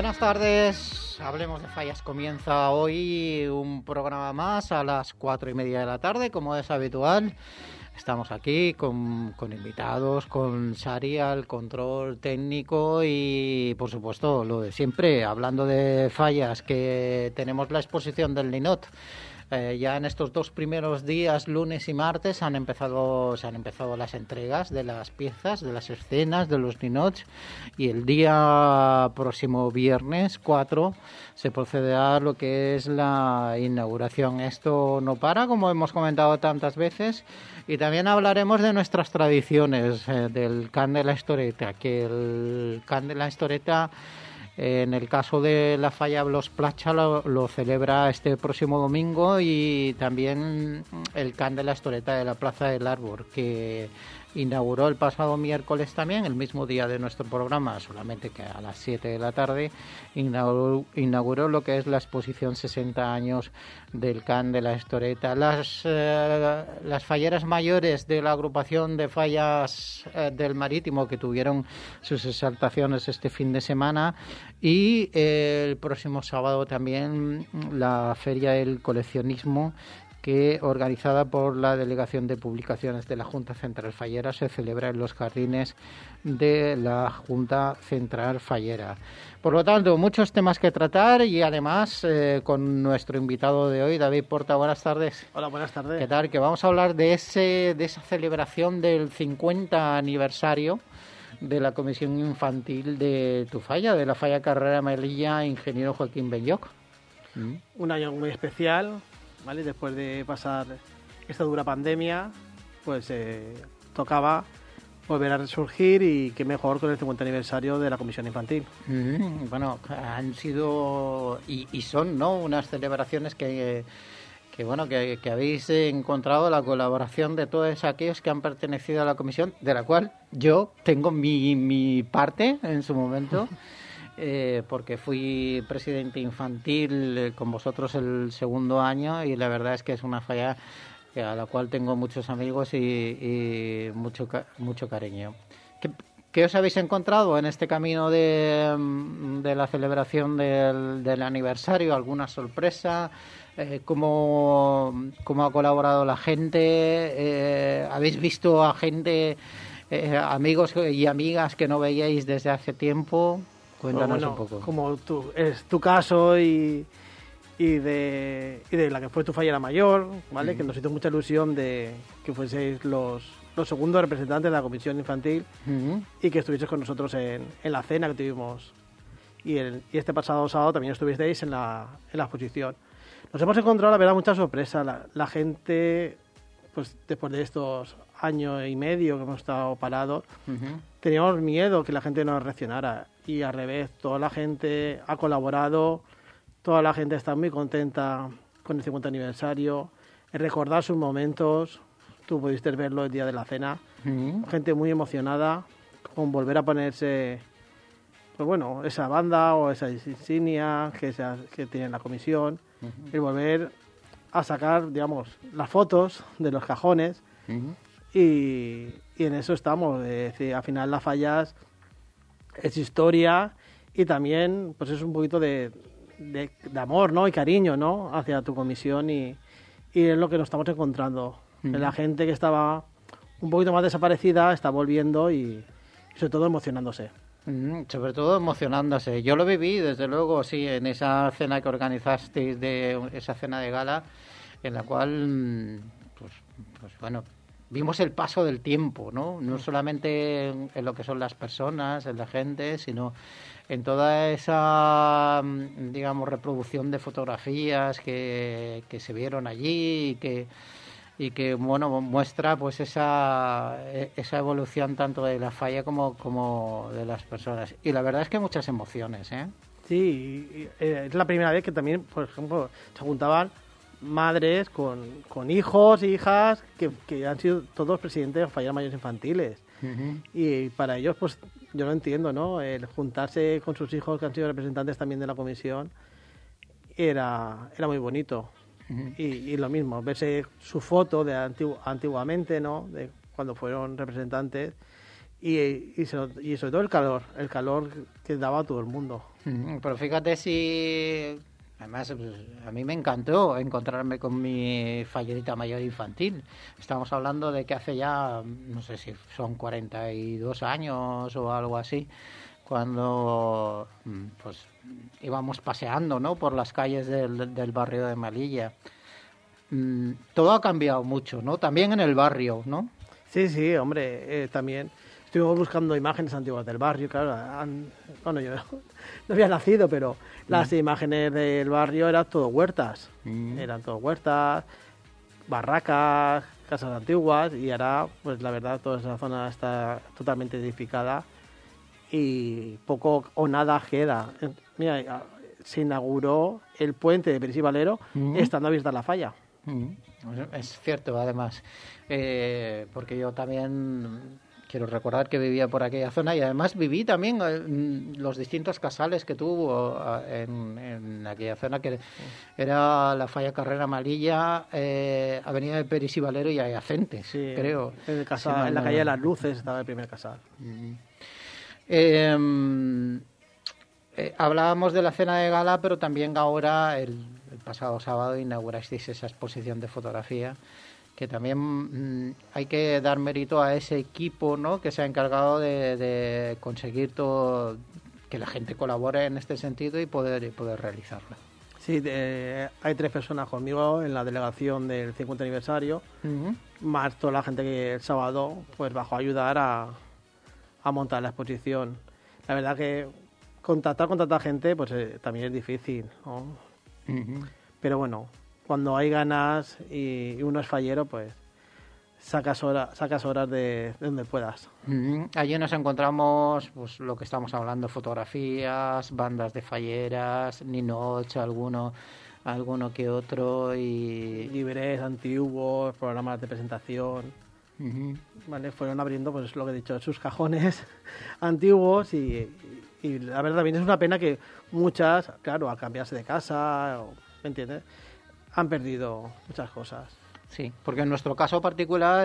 Buenas tardes, Hablemos de Fallas comienza hoy un programa más a las 4:30 de la tarde, como es habitual. Estamos aquí con invitados, con Sari al control técnico y, por supuesto, lo de siempre, hablando de fallas, que tenemos la exposición del Ninot. Ya en estos dos primeros días, lunes y martes, se han empezado las entregas de las piezas, de las escenas, de los ninots, y el día próximo viernes 4 se procederá a lo que es la inauguración. Esto no para, como hemos comentado tantas veces, y también hablaremos de nuestras tradiciones, del Can de la Historieta, que el Can de la Historieta, en el caso de la falla Blos Placha, lo celebra este próximo domingo, y también el Can de la Historieta de la Plaza del Árbol, que inauguró el pasado miércoles también, el mismo día de nuestro programa, solamente que a las 7 de la tarde, inauguró lo que es la exposición 60 años del Can de la Historieta. Las falleras mayores de la agrupación de fallas del Marítimo, que tuvieron sus exaltaciones este fin de semana, y el próximo sábado también la Feria del Coleccionismo, que, organizada por la Delegación de Publicaciones de la Junta Central Fallera, se celebra en los jardines de la Junta Central Fallera. Por lo tanto, muchos temas que tratar, y además con nuestro invitado de hoy, David Porta. Buenas tardes. Hola, buenas tardes. ¿Qué tal? Que vamos a hablar de esa celebración del 50 aniversario de la Comisión Infantil de tu falla, de la falla Carrera Melilla, Ingeniero Joaquín Benlloch. Un año muy especial, ¿vale? Después de pasar esta dura pandemia, pues tocaba volver a resurgir, y qué mejor con el 50 aniversario de la Comisión Infantil. Bueno, han sido y son, ¿no?, unas celebraciones que habéis encontrado la colaboración de todos aquellos que han pertenecido a la comisión, de la cual yo tengo mi parte en su momento. Porque fui presidente infantil con vosotros el segundo año, y la verdad es que es una falla a la cual tengo muchos amigos y mucho cariño. ¿Qué os habéis encontrado en este camino de la celebración del aniversario? ¿Alguna sorpresa? ¿Cómo ha colaborado la gente? ¿Habéis visto a gente, amigos y amigas que no veíais desde hace tiempo? Cuéntanos un poco. Como es tu caso y de la que fue tu fallera mayor, ¿vale? Que nos hizo mucha ilusión de que fueseis los segundos representantes de la Comisión Infantil, y que estuvieseis con nosotros en la cena que tuvimos. Y este pasado sábado también estuvisteis en la exposición. Nos hemos encontrado, la verdad, mucha sorpresa. La gente, pues después de estos año y medio que hemos estado parados, teníamos miedo que la gente no reaccionara, y al revés, toda la gente ha colaborado, toda la gente está muy contenta con el 50 aniversario, en recordar sus momentos. Tú pudiste verlo el día de la cena, gente muy emocionada con volver a ponerse, pues bueno, esa banda o esa insignia que tiene la comisión, y volver a sacar, digamos, las fotos de los cajones. Y en eso estamos. Es decir, al final las fallas es historia, y también pues es un poquito de amor, ¿no?, y cariño, ¿no?, hacia tu comisión, y es lo que nos estamos encontrando. La gente que estaba un poquito más desaparecida está volviendo, y sobre todo emocionándose. Sobre todo emocionándose. Yo lo viví, desde luego, sí, en esa cena que organizasteis, esa cena de gala, en la cual, pues bueno, vimos el paso del tiempo, ¿no? No solamente en lo que son las personas, en la gente, sino en toda esa, digamos, reproducción de fotografías que se vieron allí, y que bueno, muestra pues esa evolución tanto de la falla como de las personas. Y la verdad es que muchas emociones, ¿eh? Sí, es la primera vez que también, por ejemplo, se juntaban madres con hijos e hijas que han sido todos presidentes de falleras mayores infantiles. Y para ellos, pues yo lo entiendo, ¿no? El juntarse con sus hijos, que han sido representantes también de la comisión, era muy bonito. Y lo mismo, verse su foto de antiguamente, ¿no?, de cuando fueron representantes, y sobre todo el calor que daba a todo el mundo. Pero fíjate si... Además, pues, a mí me encantó encontrarme con mi fallerita mayor infantil. Estamos hablando de que hace ya, no sé si son 42 años o algo así, cuando pues íbamos paseando, ¿no?, por las calles del barrio de Melilla. Todo ha cambiado mucho, ¿no? También en el barrio, ¿no? Sí, hombre, también estuvimos buscando imágenes antiguas del barrio, claro. Bueno, yo no había nacido, pero las imágenes del barrio eran todo huertas. Eran todo huertas, barracas, casas antiguas, y ahora, pues la verdad, toda esa zona está totalmente edificada y poco o nada queda. Mira, se inauguró el puente de Peris y Valero estando abierta la falla. Es cierto, además, porque yo también quiero recordar que vivía por aquella zona y además viví también los distintos casales que tuvo en aquella zona, que era la falla Carrera Amarilla, Avenida de Peris y Valero y adyacentes, Sí, creo. En la calle de las Luces estaba el primer casal. Hablábamos de la cena de gala, pero también ahora, el pasado sábado, inaugurasteis esa exposición de fotografía, que también hay que dar mérito a ese equipo, ¿no?, que se ha encargado de conseguir todo, que la gente colabore en este sentido y poder realizarla. Sí, hay 3 personas conmigo en la delegación del 50 aniversario, más toda la gente que el sábado pues bajó a ayudar a montar la exposición. La verdad que contactar con tanta gente pues también es difícil, ¿no? Pero bueno, cuando hay ganas y uno es fallero, pues sacas horas de donde puedas. Allí nos encontramos, pues lo que estamos hablando, fotografías, bandas de falleras, ninots, alguno que otro, y Librés antiguos, programas de presentación. Vale, fueron abriendo, pues lo que he dicho, sus cajones antiguos y la verdad también es una pena que muchas, claro, al cambiarse de casa, ¿me entiendes?, han perdido muchas cosas. Sí, porque en nuestro caso particular,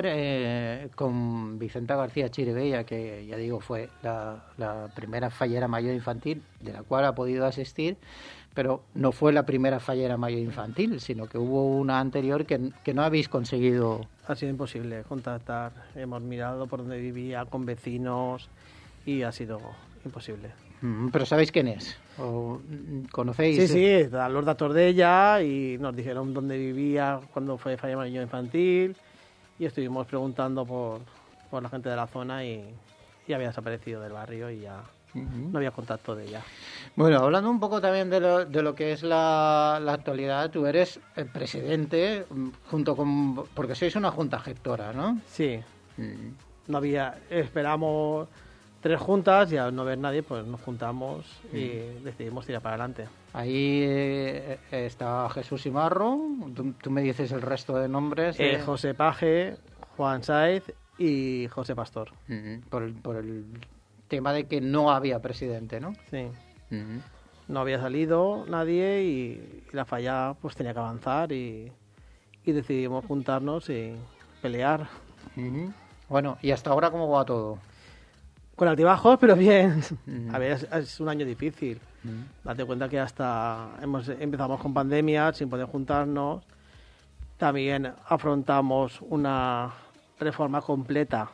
con Vicenta García Chiribella, que ya digo fue la primera fallera mayor infantil de la cual ha podido asistir, pero no fue la primera fallera mayor infantil, sino que hubo una anterior que no habéis conseguido. Ha sido imposible contactar, hemos mirado por donde vivía, con vecinos, y ha sido imposible. ¿Pero sabéis quién es? ¿O conocéis? Sí, los datos de ella, y nos dijeron dónde vivía cuando fue falla mayor infantil, y estuvimos preguntando por la gente de la zona y había desaparecido del barrio y ya no había contacto de ella. Bueno, hablando un poco también de lo que es la actualidad, tú eres el presidente junto con... porque sois una junta gestora, ¿no? Sí. No había... Esperamos 3 juntas y al no ver nadie, pues nos juntamos y decidimos tirar para adelante. Ahí está Jesús Imarro, tú me dices el resto de nombres. José Paje, Juan Sáez y José Pastor. Por el tema de que no había presidente, ¿no? Sí. No había salido nadie y la falla pues tenía que avanzar y decidimos juntarnos y pelear. Bueno, ¿y hasta ahora cómo va todo? Con altibajos, pero bien. A ver, es un año difícil. Date cuenta que empezamos con pandemia, sin poder juntarnos. También afrontamos una reforma completa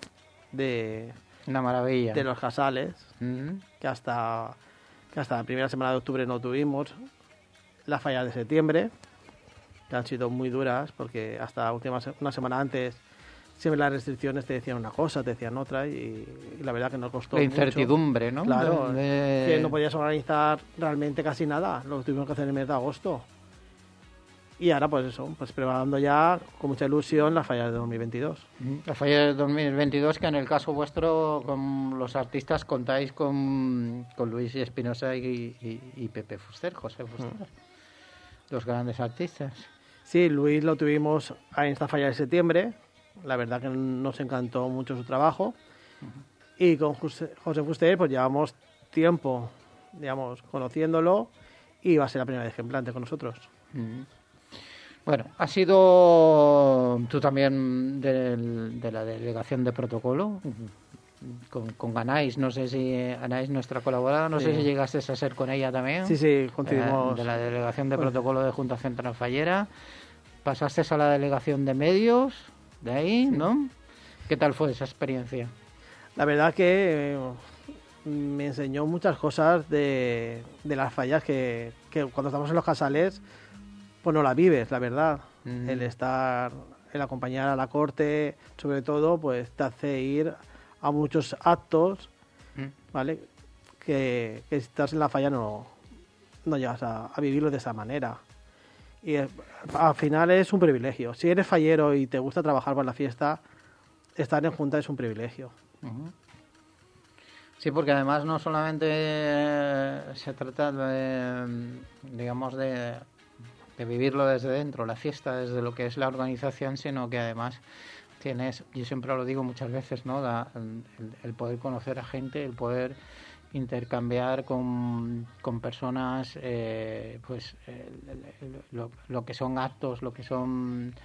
una maravilla de los casales, que hasta la primera semana de octubre no tuvimos. Las fallas de septiembre, que han sido muy duras, porque hasta una semana antes siempre las restricciones te decían una cosa, te decían otra, y la verdad que nos costó la incertidumbre, mucho. ¿no? Claro, que no podías organizar realmente casi nada, lo tuvimos que hacer en el mes de agosto. Y ahora pues eso, pues preparando ya con mucha ilusión la falla de 2022. La falla de 2022, que en el caso vuestro, con los artistas, contáis con Luis Espinosa y Pepe Fuster, José Fuster, los grandes artistas. Sí, Luis lo tuvimos en esta falla de septiembre. La verdad que nos encantó mucho su trabajo. Y con José Fuster pues llevamos tiempo, digamos, conociéndolo, y va a ser la primera vez que implante con nosotros. Bueno, has sido tú también de la delegación de protocolo. con Anais, no sé si Anais, nuestra colaboradora, no sé si llegaste a ser con ella también. Sí, continuamos. De la delegación de protocolo de Junta Central Fallera. Pasaste a la delegación de medios, de ahí, ¿no? ¿Qué tal fue esa experiencia? La verdad que me enseñó muchas cosas de las fallas que cuando estamos en los casales, pues no la vives, la verdad. El estar, el acompañar a la corte, sobre todo, pues te hace ir a muchos actos, ¿vale? Que si estás en la falla no llegas a vivirlo de esa manera. Y al final es un privilegio. Si eres fallero y te gusta trabajar para la fiesta, estar en Junta es un privilegio. Sí, porque además no solamente se trata de, digamos, de vivirlo desde dentro, la fiesta, desde lo que es la organización, sino que además tienes, yo siempre lo digo muchas veces, ¿no? El poder conocer a gente, el poder intercambiar con personas, pues lo que son actos, lo que son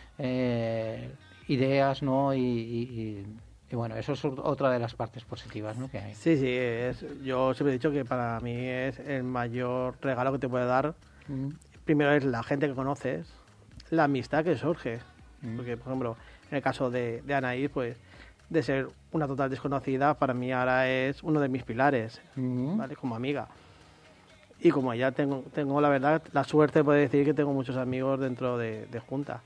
ideas, ¿no? Y bueno, eso es otra de las partes positivas, ¿no?, que hay. Sí, yo siempre he dicho que para mí es el mayor regalo que te puede dar. Primero es la gente que conoces, la amistad que surge. Porque, por ejemplo, en el caso de Anaís, pues de ser una total desconocida, para mí ahora es uno de mis pilares, ¿vale? Como amiga. Y como ya tengo la verdad, la suerte de poder decir que tengo muchos amigos dentro de Junta.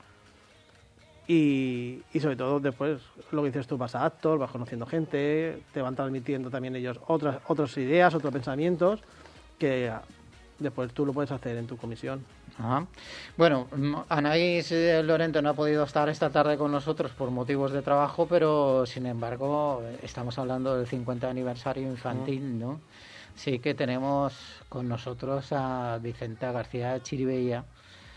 Y sobre todo después, lo que dices tú, vas a actos, vas conociendo gente, te van transmitiendo también ellos otras ideas, otros pensamientos, que después tú lo puedes hacer en tu comisión. Ajá. Bueno, Anaís Lorente no ha podido estar esta tarde con nosotros por motivos de trabajo, pero sin embargo estamos hablando del 50 aniversario infantil, ¿no? Sí que tenemos con nosotros a Vicenta García Chiribella,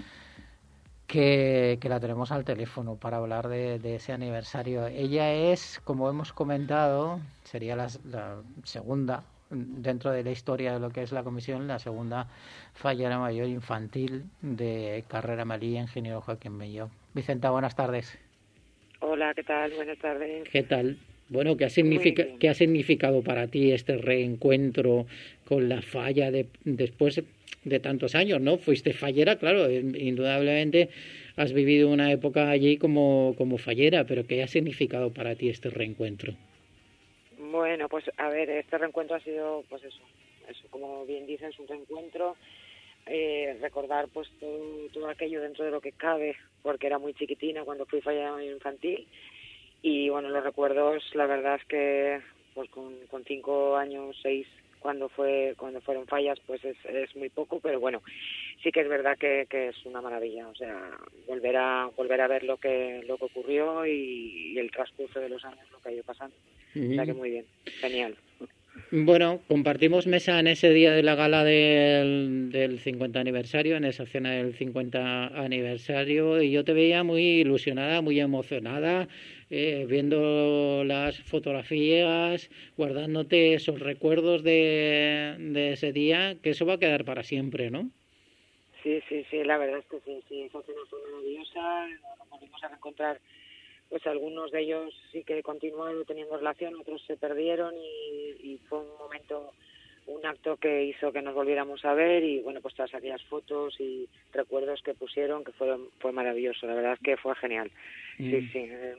que la tenemos al teléfono para hablar de ese aniversario. Ella es, como hemos comentado, sería la segunda, dentro de la historia de lo que es la comisión, la segunda fallera mayor infantil de Carrera Amalí, ingeniero Joaquín Bello. Vicenta, buenas tardes. Hola, ¿qué tal? Buenas tardes. ¿Qué tal? Bueno, ¿qué ha significado para ti este reencuentro con la falla después de tantos años, ¿no? Fuiste fallera, claro, indudablemente has vivido una época allí como fallera, pero ¿qué ha significado para ti este reencuentro? Bueno, pues a ver, este reencuentro ha sido, pues eso como bien dices, un reencuentro, recordar pues todo aquello dentro de lo que cabe, porque era muy chiquitina cuando fui fallera infantil, y bueno, los recuerdos, la verdad es que pues con 5 años, 6, cuando fueron fallas, pues es muy poco, pero bueno, sí que es verdad que es una maravilla, o sea, volver a ver lo que ocurrió y el transcurso de los años, lo que ha ido pasando. O sea que muy bien, genial. Bueno, compartimos mesa en ese día de la gala del 50 aniversario, en esa cena del 50 aniversario, y yo te veía muy ilusionada, muy emocionada, viendo las fotografías, guardándote esos recuerdos de ese día, que eso va a quedar para siempre, ¿no? Sí, la verdad es que sí, esa cena fue maravillosa, nos volvimos a reencontrar. Pues algunos de ellos sí que continuaron teniendo relación, otros se perdieron y fue un acto que hizo que nos volviéramos a ver, y bueno, pues todas aquellas fotos y recuerdos que pusieron, que fue maravilloso, la verdad es que fue genial. Sí,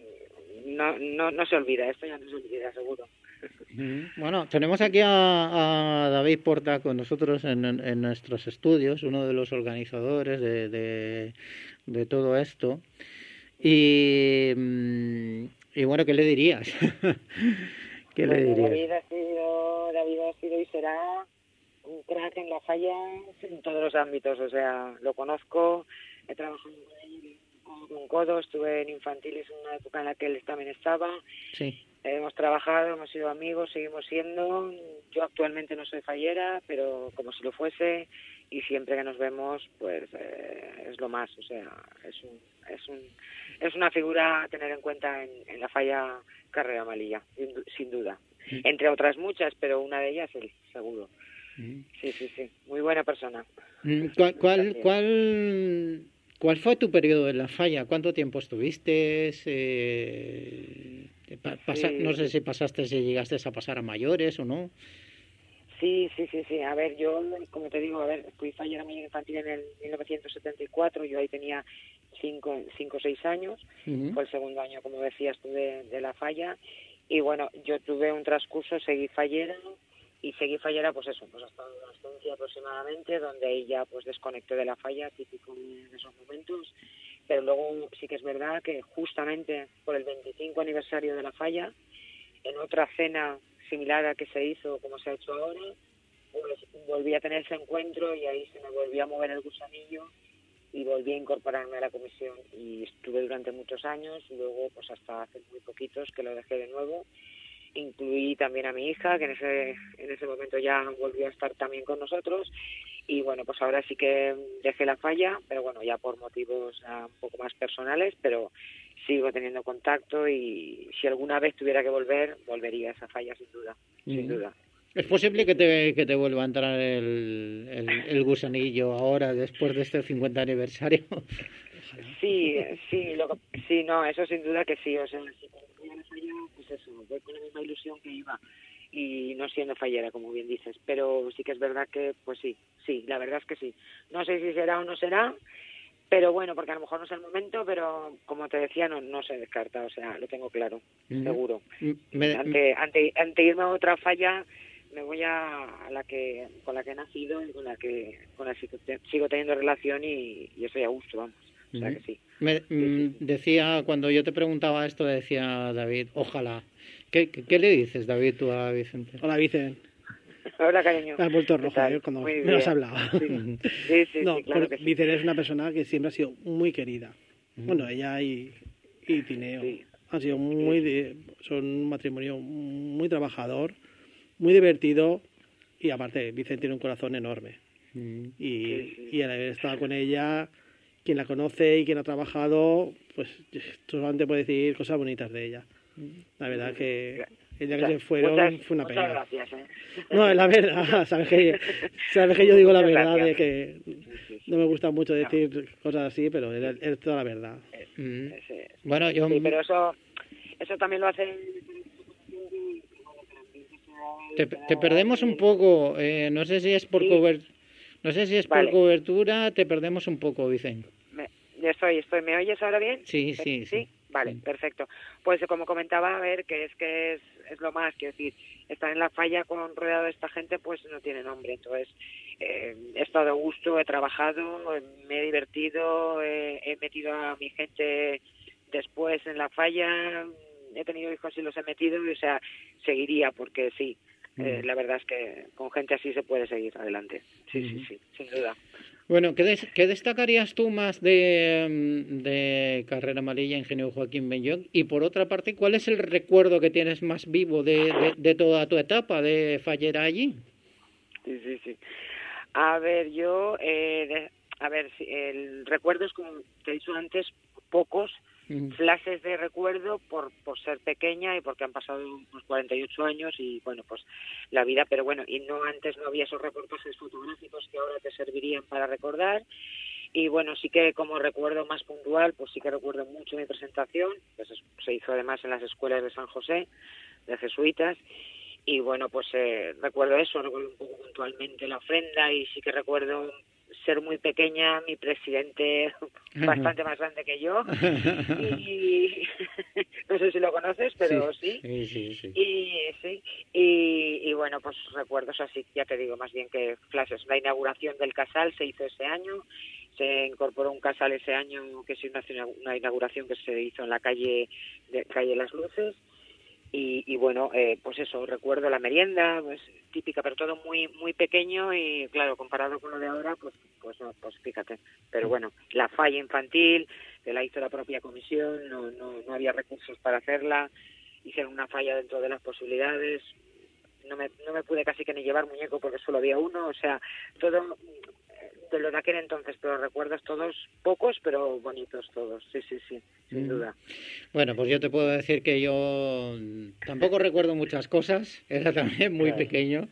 no se olvida, esto ya no se olvida, seguro. Bueno, tenemos aquí a David Porta con nosotros en nuestros estudios, uno de los organizadores de todo esto. Y bueno, ¿qué le dirías? David ha sido y será un crack en la falla en todos los ámbitos, o sea, lo conozco, he trabajado con él codo con codo, estuve en infantiles en una época en la que él también estaba. Sí. Hemos trabajado, hemos sido amigos, seguimos siendo. Yo actualmente no soy fallera, pero como si lo fuese, y siempre que nos vemos, pues es lo más, o sea, es una figura a tener en cuenta en la falla Carrera Amalí, sin duda. Entre otras muchas, pero una de ellas él, seguro. Sí, muy buena persona. ¿Cuál fue tu periodo en la falla? ¿Cuánto tiempo estuviste? No sé si llegaste a pasar a mayores o no. Sí. A ver, yo, como te digo, fui fallera mayor infantil en el 1974, yo ahí tenía 5 o 6 años, fue el segundo año, como decías tú, de la falla, y bueno, yo tuve un transcurso, seguí fallera, pues hasta la adolescencia aproximadamente, donde ahí ya pues desconecté de la falla, típico de esos momentos, pero luego sí que es verdad que justamente por el 25 aniversario de la falla, en otra cena similar a que se hizo como se ha hecho ahora, pues volví a tener ese encuentro y ahí se me volvió a mover el gusanillo y volví a incorporarme a la comisión y estuve durante muchos años, y luego pues hasta hace muy poquitos que lo dejé de nuevo. Incluí también a mi hija, que en ese momento ya volvió a estar también con nosotros, y bueno, pues ahora sí que dejé la falla, pero bueno, ya por motivos un poco más personales, pero sigo teniendo contacto, y si alguna vez tuviera que volver, volvería a esa falla sin duda, sin duda. ¿Es posible que te vuelva a entrar el gusanillo ahora, después de este 50 aniversario? Sí, no, eso sin duda que sí, o sea, si voy a la falla, pues eso, voy con la misma ilusión que iba, y no siendo fallera, como bien dices, pero sí que es verdad que, pues sí, la verdad es que sí. No sé si será o no será, pero bueno, porque a lo mejor no es el momento, pero como te decía, no se descarta, o sea, lo tengo claro, seguro. Ante irme a otra falla, me voy a con la que he nacido y con la que sigo teniendo relación, y estoy a gusto, vamos. O sea que sí. Decía, cuando yo te preguntaba esto, decía David, ojalá. ¿Qué le dices, David, tú a Vicente? Hola, Vicente. Hola, cariño. Me has vuelto rojo cuando me has hablado. Sí, no, claro que sí. Vicente es una persona que siempre ha sido muy querida. Bueno, ella y Tineo han sido son un matrimonio muy trabajador, muy divertido, y aparte Vicente tiene un corazón enorme. Y al haber estado con ella, quien la conoce y quien ha trabajado, pues solamente puede decir cosas bonitas de ella. La verdad que el día que se fueron fue una pena. Muchas gracias, No, es la verdad, sabes que yo digo la verdad, de que no me gusta mucho decir cosas así, pero es toda la verdad. Bueno, yo... Sí, pero eso también lo hacen... Te perdemos un poco, no sé si es por cobertura, te perdemos un poco, Vicente. Estoy. ¿Me oyes ahora bien? Sí. Vale, perfecto. Pues como comentaba, a ver, que es lo más, quiero decir, estar en la falla rodeado de esta gente, pues no tiene nombre. Entonces, he estado a gusto, he trabajado, me he divertido, he metido a mi gente después en la falla, he tenido hijos y los he metido, y, o sea, seguiría, porque sí, la verdad es que con gente así se puede seguir adelante. Sí, sin duda. Bueno, ¿qué destacarías tú más de Carrera Amarilla, Ingeniero Joaquín Benlloch? Y por otra parte, ¿cuál es el recuerdo que tienes más vivo de toda tu etapa de fallera allí? Sí. A ver, yo, el recuerdo es, como te he dicho antes, pocos flashes de recuerdo por ser pequeña y porque han pasado unos 48 años y bueno, pues la vida, pero bueno, y antes no había esos reportajes fotográficos que ahora te servirían para recordar. Y bueno, sí que como recuerdo más puntual, pues sí que recuerdo mucho mi presentación, que se hizo además en las escuelas de San José, de jesuitas, y bueno, pues recuerdo un poco puntualmente la ofrenda, y sí que recuerdo ser muy pequeña, mi presidente bastante más grande que yo, y no sé si lo conoces, pero sí. Y bueno, pues recuerdos así, ya te digo, más bien que flashes. La inauguración del casal se hizo ese año, se incorporó un casal ese año, que es una inauguración que se hizo en la calle Las Luces. Y bueno, pues eso, recuerdo la merienda, pues típica, pero todo muy muy pequeño, y claro, comparado con lo de ahora, pues fíjate. Pero bueno, la falla infantil, que la hizo la propia comisión, no había recursos para hacerla, hicieron una falla dentro de las posibilidades, no me pude casi que ni llevar muñeco porque solo había uno, o sea, todo de lo de aquel entonces, pero recuerdos todos, pocos pero bonitos todos, sí, sin duda. Bueno, pues yo te puedo decir que yo tampoco recuerdo muchas cosas, era también muy pequeño,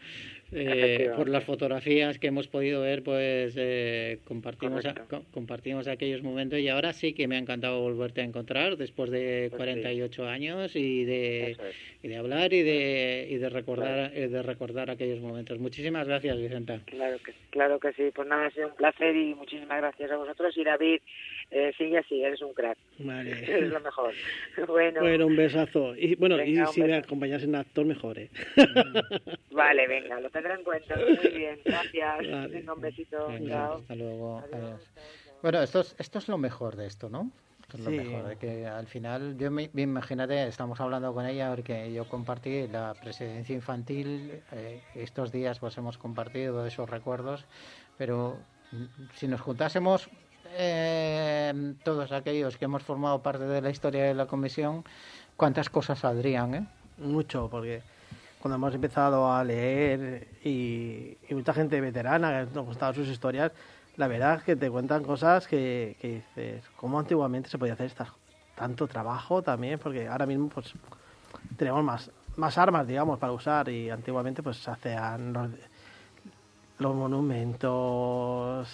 por las fotografías que hemos podido ver, pues compartimos aquellos momentos, y ahora sí que me ha encantado volverte a encontrar después de 48 años y de hablar y de recordar aquellos momentos. Muchísimas gracias, Vicenta. Claro que sí. Pues nada, ha sido un placer y muchísimas gracias a vosotros. Y David, sigue así, eres un crack. Vale. Eres lo mejor. Bueno, un besazo. Y bueno, venga, y si me acompañas en actor, mejor, ¿eh? Vale, venga, lo tendré en cuenta. Muy bien, gracias. Vale. Venga, un besito. Venga, Chao. hasta luego. Adiós. Bueno, esto es lo mejor de esto, ¿no? Esto es lo Sí. mejor, de que al final, yo me imagínate, estamos hablando con ella porque yo compartí la presidencia infantil, estos días pues hemos compartido esos recuerdos, pero si nos juntásemos todos aquellos que hemos formado parte de la historia de la comisión, ¿cuántas cosas saldrían, eh? Mucho, porque cuando hemos empezado a leer y mucha gente veterana que nos contaba sus historias, la verdad es que te cuentan cosas que dices, ¿cómo antiguamente se podía hacer tanto trabajo también? Porque ahora mismo pues tenemos más armas, digamos, para usar, y antiguamente pues se hacían los monumentos,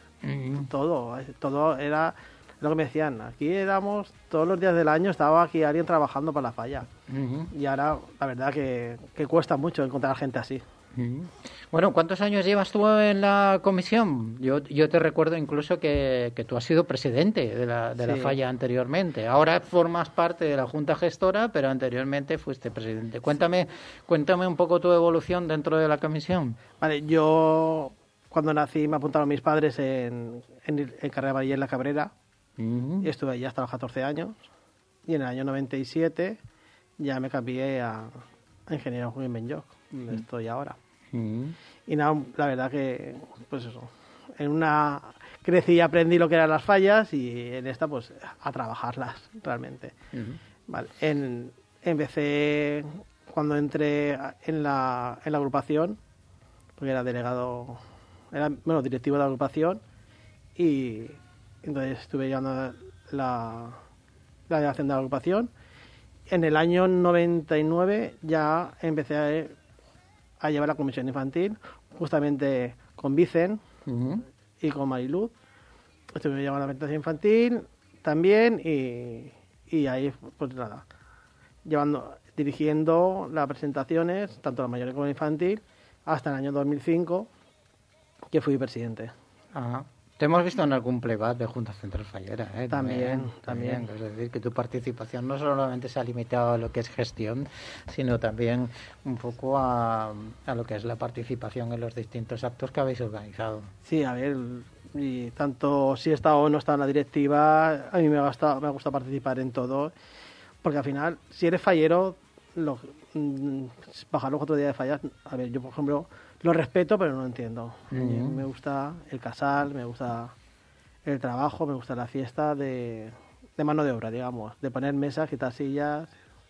todo era lo que me decían. Aquí éramos todos los días del año, estaba aquí alguien trabajando para la falla. Y ahora la verdad que cuesta mucho encontrar gente así. Bueno, ¿cuántos años llevas tú en la comisión? Yo te recuerdo incluso que tú has sido presidente de la falla anteriormente. Ahora formas parte de la Junta Gestora, pero anteriormente fuiste presidente. Cuéntame un poco tu evolución dentro de la comisión. Vale, yo cuando nací me apuntaron mis padres en Carrera Valle en La Cabrera. Y estuve allí hasta los 14 años. Y en el año 97 ya me cambié a Ingeniero Juan Benlloch, donde estoy ahora. Y nada, la verdad que, pues eso, crecí y aprendí lo que eran las fallas, y en esta, pues, a trabajarlas, realmente. Vale. Empecé cuando entré en la agrupación, porque era directivo de la agrupación, y entonces estuve llevando la dirección de la agrupación. En el año 99 ya empecé a llevar la comisión infantil, justamente con Vicen y con Mariluz. Estuve llevando la presentación infantil también, y ahí, pues nada, dirigiendo las presentaciones, tanto la mayor como la infantil, hasta el año 2005, que fui presidente. Ajá. Te hemos visto en algún playback de Junta Central Fallera, ¿eh? También. Es decir, que tu participación no solamente se ha limitado a lo que es gestión, sino también un poco a lo que es la participación en los distintos actos que habéis organizado. Sí, a ver, y tanto si he estado o no he estado en la directiva, a mí me ha gustado participar en todo, porque al final, si eres fallero, bajar los 4 días de fallas, a ver, yo por ejemplo lo respeto, pero no lo entiendo. Me gusta el casal, me gusta el trabajo, me gusta la fiesta de mano de obra, digamos, de poner mesas, quitar sillas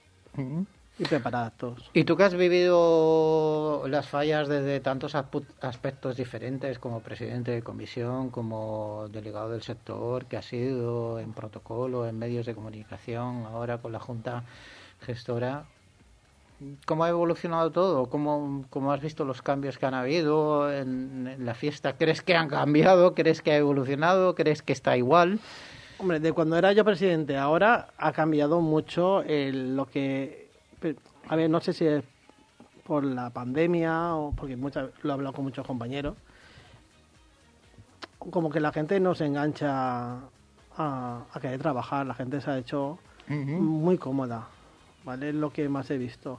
y preparar actos. Y tú que has vivido las fallas desde tantos aspectos diferentes, como presidente de comisión, como delegado del sector, que has sido en protocolo, en medios de comunicación, ahora con la Junta Gestora, ¿cómo ha evolucionado todo? ¿Cómo has visto los cambios que han habido en la fiesta? ¿Crees que han cambiado? ¿Crees que ha evolucionado? ¿Crees que está igual? Hombre, de cuando era yo presidente ahora ha cambiado mucho lo que... A ver, no sé si es por la pandemia o porque lo he hablado con muchos compañeros. Como que la gente no se engancha a querer trabajar. La gente se ha hecho muy cómoda, ¿vale? Es lo que más he visto.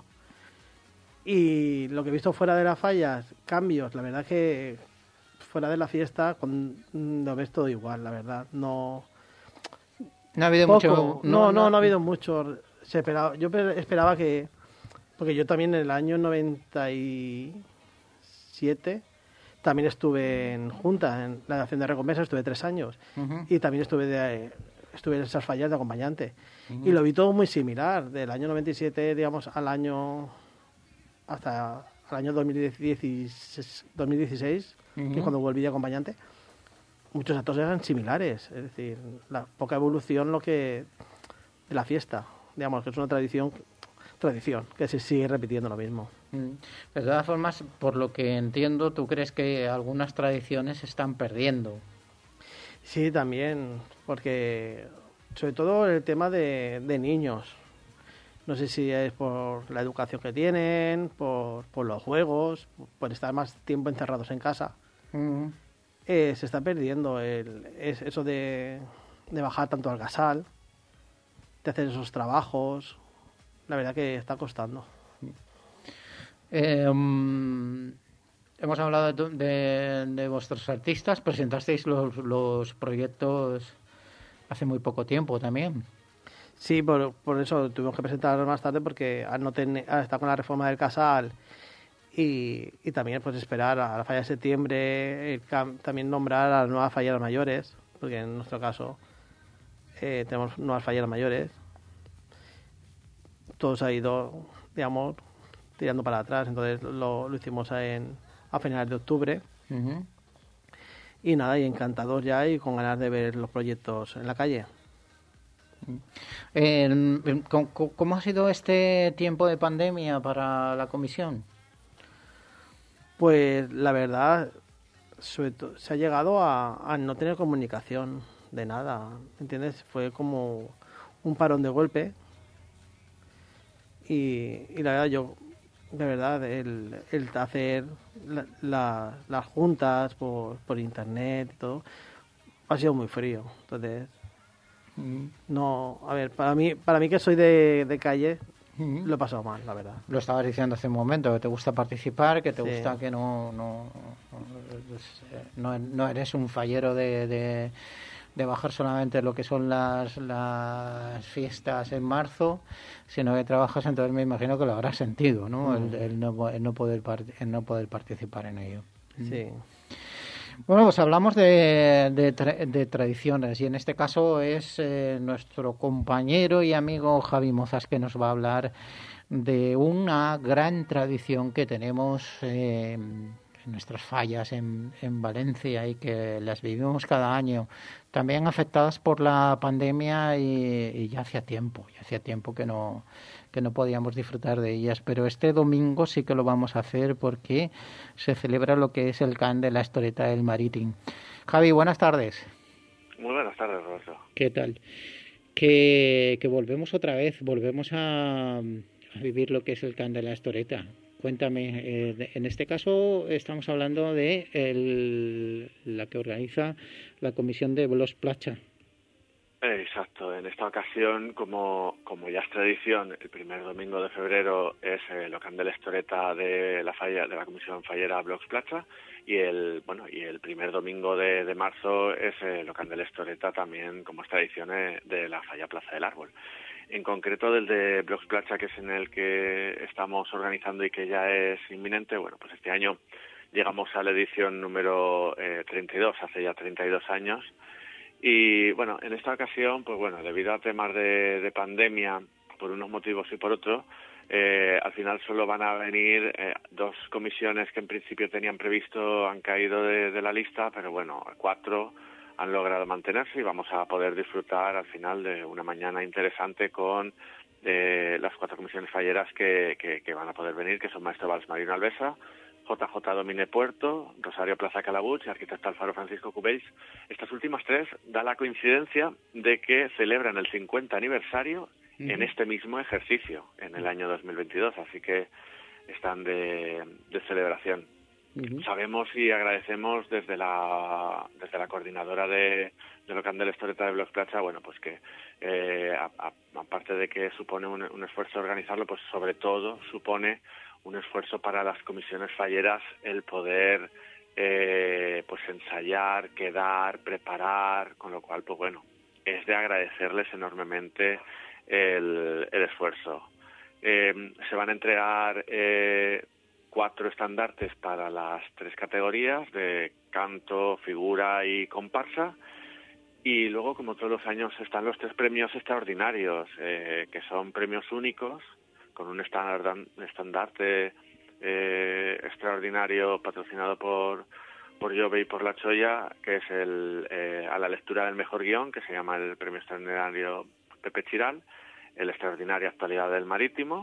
Y lo que he visto fuera de las fallas, cambios, la verdad que fuera de la fiesta lo ves todo igual, la verdad. No ha habido mucho. No ha habido mucho. Yo esperaba que, porque yo también en el año 97 también estuve en Junta, en la Acción de Recompensa, estuve 3 años. Y también estuve en esas fallas de acompañante. Y lo vi todo muy similar, del año 97, digamos, hasta el año 2016, que es cuando volví de acompañante. Muchos actos eran similares, es decir, la poca evolución de la fiesta, digamos, que es una tradición tradición, que se sigue repitiendo lo mismo. De todas formas, por lo que entiendo, ¿tú crees que algunas tradiciones se están perdiendo? Sí, también, porque sobre todo el tema de niños. No sé si es por la educación que tienen, por los juegos, por estar más tiempo encerrados en casa. Se está perdiendo eso de bajar tanto al casal, de hacer esos trabajos. La verdad que está costando. Hemos hablado de vuestros artistas. Presentasteis los proyectos hace muy poco tiempo también. Sí, por eso tuvimos que presentar más tarde, porque al estar con la reforma del casal y también pues esperar a la falla de septiembre, también nombrar a las nuevas falleras mayores, porque en nuestro caso tenemos nuevas falleras mayores. Todo se ha ido, digamos, tirando para atrás, entonces lo hicimos a finales de octubre. Y nada, y encantados ya y con ganas de ver los proyectos en la calle. ¿Cómo ha sido este tiempo de pandemia para la comisión? Pues la verdad, sobre todo, se ha llegado a no tener comunicación de nada, ¿entiendes? Fue como un parón de golpe y la verdad, el hacer las juntas por internet y todo ha sido muy frío. Entonces, no, a ver, para mí que soy de calle, lo he pasado mal, la verdad. Lo estabas diciendo hace un momento, que te gusta participar, que te gusta que no eres un fallero de bajar solamente lo que son las fiestas en marzo, sino que trabajas, entonces me imagino que lo habrás sentido, ¿no? El no poder participar en ello. Sí. Bueno, pues hablamos de tradiciones y en este caso es nuestro compañero y amigo Javi Mozas que nos va a hablar de una gran tradición que tenemos en nuestras fallas en Valencia y que las vivimos cada año, también afectadas por la pandemia y ya hacía tiempo que no podíamos disfrutar de ellas, pero este domingo sí que lo vamos a hacer porque se celebra lo que es el Cant de la Estoreta del Marítim. Javi, buenas tardes. Muy buenas tardes, Roberto. ¿Qué tal? Que volvemos otra vez, volvemos a vivir lo que es el Cant de la Estoreta. Cuéntame, en este caso estamos hablando de la que organiza la comisión de Blocs Platja. Exacto, en esta ocasión, como ya es tradición, el primer domingo de febrero es el Cant de la Estoreta de la Comisión Fallera Blocs Platja y el primer domingo de marzo es el Cant de la Estoreta también, como es tradición, de la Falla Plaza del Árbol. En concreto del de Blocs Platja, que es en el que estamos organizando y que ya es inminente, bueno, pues este año llegamos a la edición número 32, hace ya 32 años. Y bueno, en esta ocasión, pues bueno, debido a temas de pandemia, por unos motivos y por otros, al final solo van a venir dos comisiones que en principio tenían previsto, han caído de la lista, pero bueno, 4 han logrado mantenerse y vamos a poder disfrutar al final de una mañana interesante con las 4 comisiones falleras que van a poder venir, que son Maestro Valls Marino Alvesa, JJ Domine Puerto, Rosario Plaza Calabuig y Arquitecto Alfaro Francisco Cubells. Estas últimas 3 da la coincidencia de que celebran el 50 aniversario en este mismo ejercicio, en el año 2022, así que están de celebración. Sabemos y agradecemos desde la coordinadora de Cant de la Estoreta de Blocs Platja, bueno, pues que aparte de que supone un esfuerzo organizarlo, pues sobre todo supone un esfuerzo para las comisiones falleras el poder pues ensayar, quedar, preparar, con lo cual, pues bueno, es de agradecerles enormemente el esfuerzo. Se van a entregar 4 estandartes para las 3 categorías de canto, figura y comparsa. Y luego, como todos los años, están los 3 premios extraordinarios, que son premios únicos, con un estandarte extraordinario patrocinado por Jove y por La Choya, que es a la lectura del mejor guión, que se llama el premio extraordinario Pepe Chiral, el extraordinario Actualidad del Marítimo,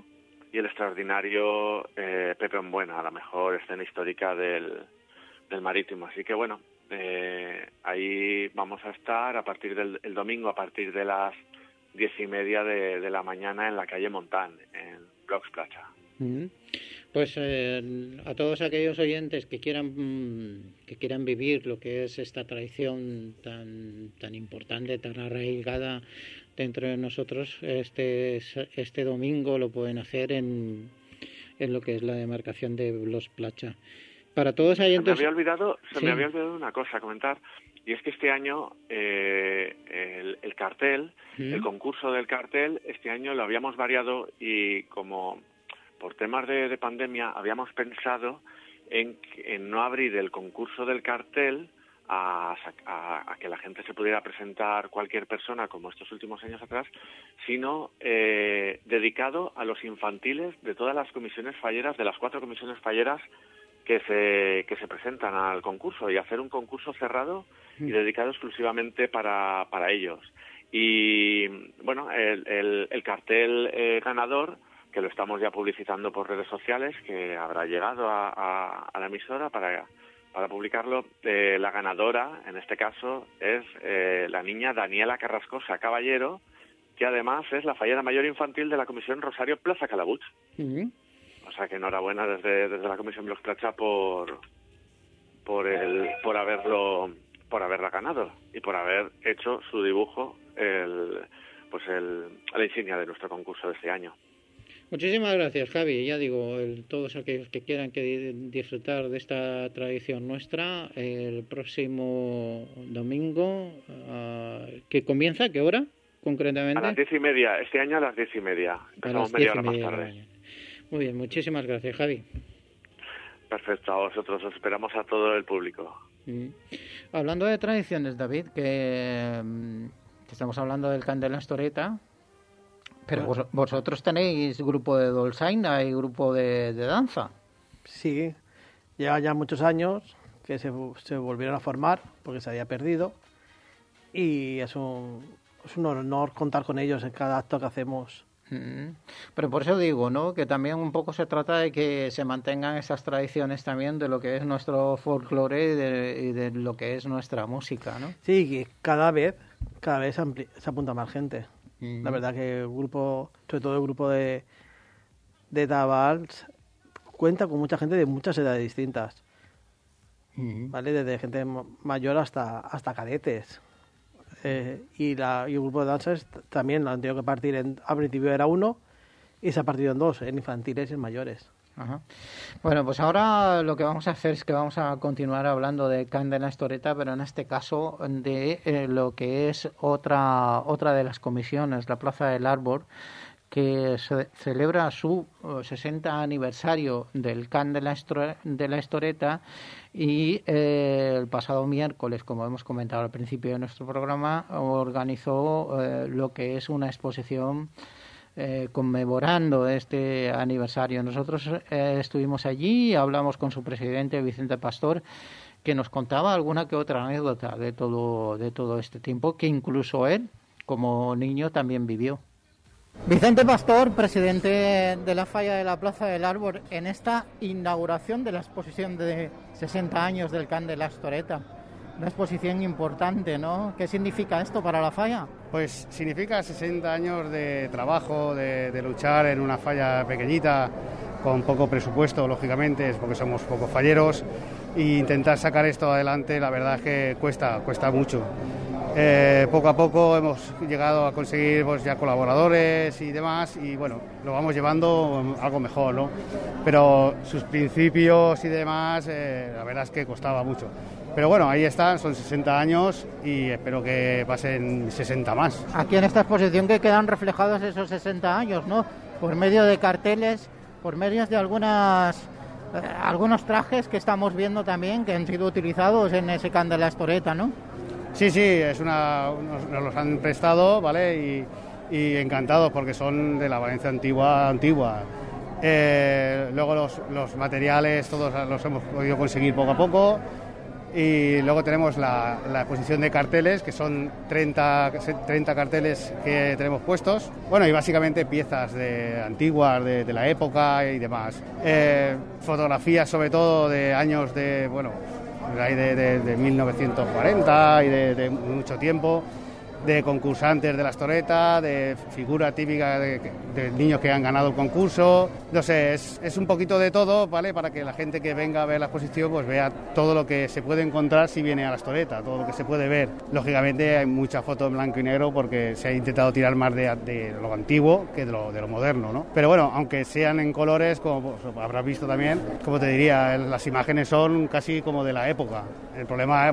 y el extraordinario Pepe en Buena, la mejor escena histórica del Marítimo. Así que bueno, ahí vamos a estar a partir del el domingo, a partir de las 10:30 de la mañana en la calle Montán, en Blocs Plaza. Pues a todos aquellos oyentes que quieran vivir lo que es esta tradición tan importante, tan arraigada dentro de nosotros, este domingo lo pueden hacer en lo que es la demarcación de Blocs Plaza. Para todos oyentes... Se me había olvidado una cosa a comentar, y es que este año el cartel, el concurso del cartel, este año lo habíamos variado, y como por temas de pandemia habíamos pensado en no abrir el concurso del cartel a que la gente se pudiera presentar, cualquier persona, como estos últimos años atrás, sino dedicado a los infantiles de todas las comisiones falleras, de las 4 comisiones falleras que se presentan al concurso, y hacer un concurso cerrado y dedicado exclusivamente para ellos. Y bueno, el cartel ganador, que lo estamos ya publicitando por redes sociales, que habrá llegado a la emisora para publicarlo, la ganadora, en este caso, es la niña Daniela Carrascosa Caballero, que además es la fallera mayor infantil de la Comisión Rosario Plaza Calabuig. O sea que enhorabuena desde la Comisión Blocs Plaza por haberla ganado y por haber hecho su dibujo la insignia de nuestro concurso de este año. Muchísimas gracias, Javi. Ya digo, todos aquellos que quieran disfrutar de esta tradición nuestra, el próximo domingo, ¿que comienza? ¿Qué hora concretamente? A las 10:30. Este año a las 10:30. Empezamos media hora más tarde. Muy bien, muchísimas gracias, Javi. Perfecto, a vosotros. Os esperamos a todo el público. Hablando de tradiciones, David, que estamos hablando del Can de la Estoreta, pero vosotros tenéis grupo de dolçaina y grupo de danza. Sí, lleva ya muchos años que se volvieron a formar porque se había perdido, y es un honor contar con ellos en cada acto que hacemos. Pero por eso digo, ¿no?, que también un poco se trata de que se mantengan esas tradiciones también de lo que es nuestro folclore y de lo que es nuestra música, ¿no? Sí, que cada vez se apunta más gente. La verdad que el grupo, sobre todo el grupo de Tabals, cuenta con mucha gente de muchas edades distintas, ¿vale? Desde gente mayor hasta cadetes. Y el grupo de danzas también lo han tenido que partir al principio era uno y se ha partido en dos, en infantiles y en mayores. Ajá. Bueno, pues ahora lo que vamos a hacer es que vamos a continuar hablando de Can de la Estoreta, pero en este caso de lo que es otra de las comisiones, la Plaza del Árbol, que se celebra su 60 aniversario del Can de la Estoreta, y el pasado miércoles, como hemos comentado al principio de nuestro programa, organizó lo que es una exposición conmemorando este aniversario. Nosotros estuvimos allí y hablamos con su presidente, Vicente Pastor, que nos contaba alguna que otra anécdota de todo este tiempo, que incluso él, como niño, también vivió. Vicente Pastor, presidente de la Falla de la Plaza del Árbol, en esta inauguración de la exposición de 60 años del Can de la Estoreta. Una exposición importante, ¿no? ¿Qué significa esto para la falla? Pues significa 60 años de trabajo, de luchar en una falla pequeñita, con poco presupuesto, lógicamente, es porque somos pocos falleros, e intentar sacar esto adelante, la verdad es que cuesta mucho. Poco a poco hemos llegado a conseguir pues, ya colaboradores y demás, y bueno, lo vamos llevando algo mejor, ¿no? Pero sus principios y demás, la verdad es que costaba mucho. Pero bueno, ahí están, son 60 años y espero que pasen 60 más. Aquí en esta exposición que quedan reflejados esos 60 años, ¿no? Por medio de carteles, por medio de algunos trajes que estamos viendo también que han sido utilizados en ese Can de la Estoreta, ¿no? Sí, nos los han prestado, ¿vale? Y encantados porque son de la Valencia antigua. Luego los materiales todos los hemos podido conseguir poco a poco. Y luego tenemos la exposición de carteles, que son 30 carteles que tenemos puestos. Bueno, y básicamente piezas antiguas de la época y demás. Fotografías sobre todo de años de 1940 y de mucho tiempo, de concursantes de las toretas, de figuras típicas de niños que han ganado el concurso. No sé, es un poquito de todo, ¿vale? Para que la gente que venga a ver la exposición pues vea todo lo que se puede encontrar si viene a las toretas, todo lo que se puede ver. Lógicamente hay muchas fotos en blanco y negro porque se ha intentado tirar más de lo antiguo que de lo moderno, ¿no? Pero bueno, aunque sean en colores, como habrás visto también, como te diría, las imágenes son casi como de la época. El problema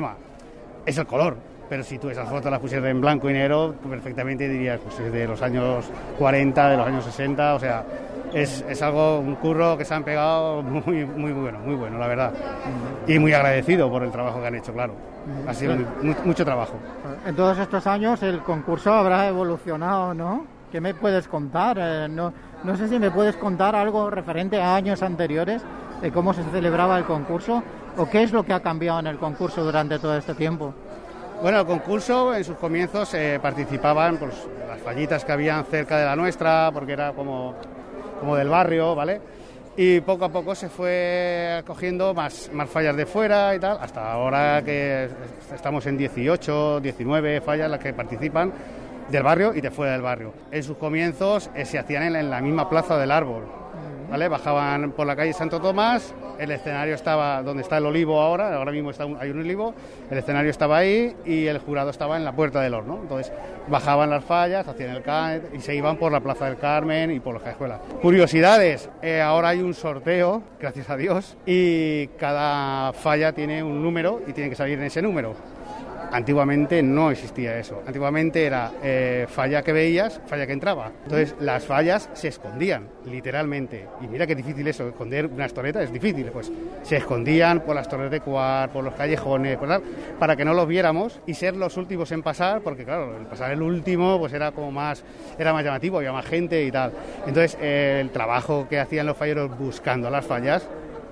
es el color. Pero si tú esas fotos las pusieras en blanco y negro, perfectamente dirías pues es de los años 40, de los años 60, o sea, es algo, un curro que se han pegado muy bueno, la verdad. Y muy agradecido por el trabajo que han hecho, claro. Ha sido mucho trabajo. En todos estos años el concurso habrá evolucionado, ¿no? ¿Qué me puedes contar? No sé si me puedes contar algo referente a años anteriores de cómo se celebraba el concurso o qué es lo que ha cambiado en el concurso durante todo este tiempo. Bueno, el concurso en sus comienzos participaban pues, las fallitas que habían cerca de la nuestra, porque era como del barrio, ¿vale? Y poco a poco se fue cogiendo más fallas de fuera y tal, hasta ahora que estamos en 18, 19 fallas las que participan del barrio y de fuera del barrio. En sus comienzos se hacían en la misma plaza del árbol, ¿vale? Bajaban por la calle Santo Tomás, el escenario estaba donde está el olivo ahora mismo hay un olivo, el escenario estaba ahí y el jurado estaba en la puerta del horno. Entonces bajaban las fallas, hacían el can y se iban por la Plaza del Carmen y por los Cajuelas. Curiosidades, ahora hay un sorteo, gracias a Dios, y cada falla tiene un número y tiene que salir en ese número. Antiguamente no existía eso. Antiguamente era falla que veías, falla que entraba. Entonces las fallas se escondían, literalmente. Y mira qué difícil eso, esconder unas toretas es difícil. Pues se escondían por las torres de Cuar, por los callejones, para que no los viéramos y ser los últimos en pasar, porque claro, el pasar el último pues era más llamativo, había más gente y tal. Entonces el trabajo que hacían los falleros buscando las fallas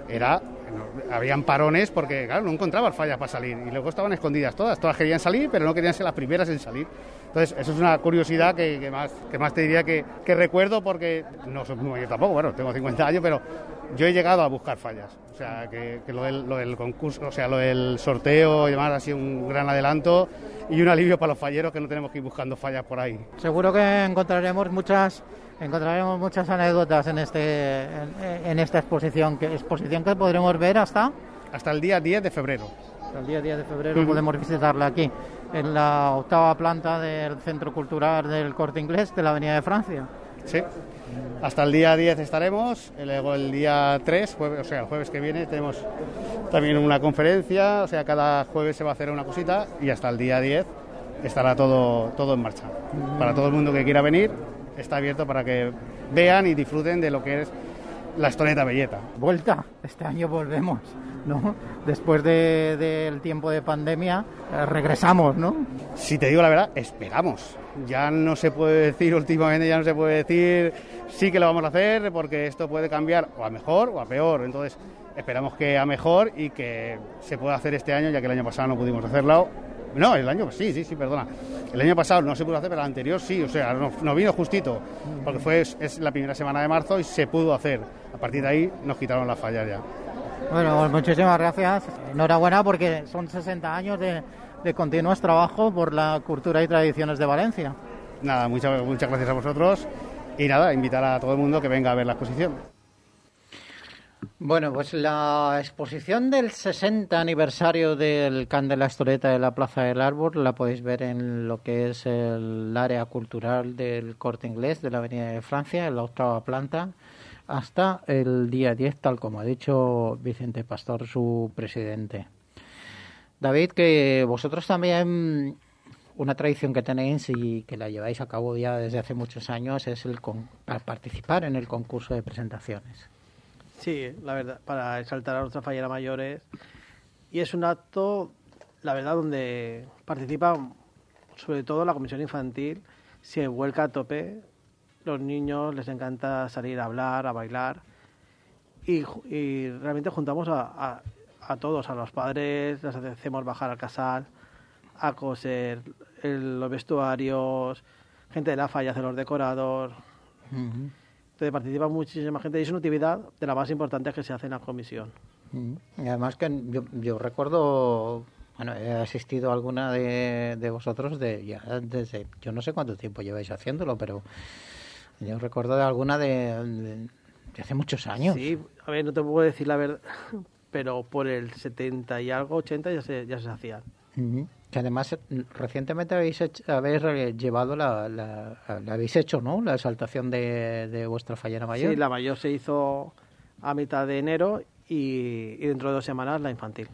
habían parones porque, claro, no encontraban fallas para salir y luego estaban escondidas todas querían salir, pero no querían ser las primeras en salir. Entonces, eso es una curiosidad que más te diría que recuerdo porque no soy muy mayor tampoco, bueno, tengo 50 años, pero yo he llegado a buscar fallas. O sea, que lo del concurso, o sea, lo del sorteo y demás ha sido un gran adelanto y un alivio para los falleros que no tenemos que ir buscando fallas por ahí. Seguro que encontraremos muchas anécdotas en esta exposición que podremos ver hasta el día 10 de febrero. Hasta el día 10 de febrero podemos visitarla aquí, en la 8ª planta del Centro Cultural del Corte Inglés de la Avenida de Francia. Sí, hasta el día 10 estaremos, luego el día 3, el jueves que viene, tenemos también una conferencia, o sea, cada jueves se va a hacer una cosita y hasta el día 10 estará todo en marcha. Para todo el mundo que quiera venir, está abierto para que vean y disfruten de lo que es la Estoreta Belleta. Vuelta, este año volvemos, ¿no? Después del tiempo de pandemia, regresamos, ¿no? Si te digo la verdad, esperamos. Ya no se puede decir, últimamente ya no se puede decir sí que lo vamos a hacer porque esto puede cambiar o a mejor o a peor. Entonces esperamos que a mejor y que se pueda hacer este año, ya que el año pasado no pudimos hacerlo. No, el año sí, perdona. El año pasado no se pudo hacer, pero el anterior sí, o sea, nos vino justito, porque es la primera semana de marzo y se pudo hacer. A partir de ahí nos quitaron las fallas ya. Bueno, pues muchísimas gracias. Enhorabuena porque son 60 años de continuos trabajo por la cultura y tradiciones de Valencia. Nada, muchas gracias a vosotros y nada, invitar a todo el mundo que venga a ver la exposición. Bueno, pues la exposición del 60 aniversario del Can de la Estoreta de la Plaza del Árbol la podéis ver en lo que es el área cultural del Corte Inglés de la Avenida de Francia, en la 8ª planta, hasta el día 10, tal como ha dicho Vicente Pastor, su presidente. David, que vosotros también, una tradición que tenéis y que la lleváis a cabo ya desde hace muchos años es participar en el concurso de presentaciones. Sí, la verdad, para exaltar a nuestras falleras mayores. Y es un acto, la verdad, donde participa sobre todo la comisión infantil, se vuelca a tope. Los niños les encanta salir a hablar, a bailar. Y realmente juntamos a a todos, a los padres, les hacemos bajar al casal, a coser los vestuarios, gente de la falla hace los decorados. Entonces participa muchísima gente y es una actividad de las más importantes que se hace en la comisión. Y además que yo recuerdo, bueno, he asistido a alguna de vosotros desde, yo no sé cuánto tiempo lleváis haciéndolo, pero yo recuerdo de alguna de hace muchos años. Sí, a ver, no te puedo decir la verdad, pero por el 70 y algo, 80 ya se hacían. Que además recientemente habéis llevado la habéis hecho, ¿no? La exaltación de vuestra fallera mayor. Sí, la mayor se hizo a mitad de enero y dentro de 2 semanas la infantil.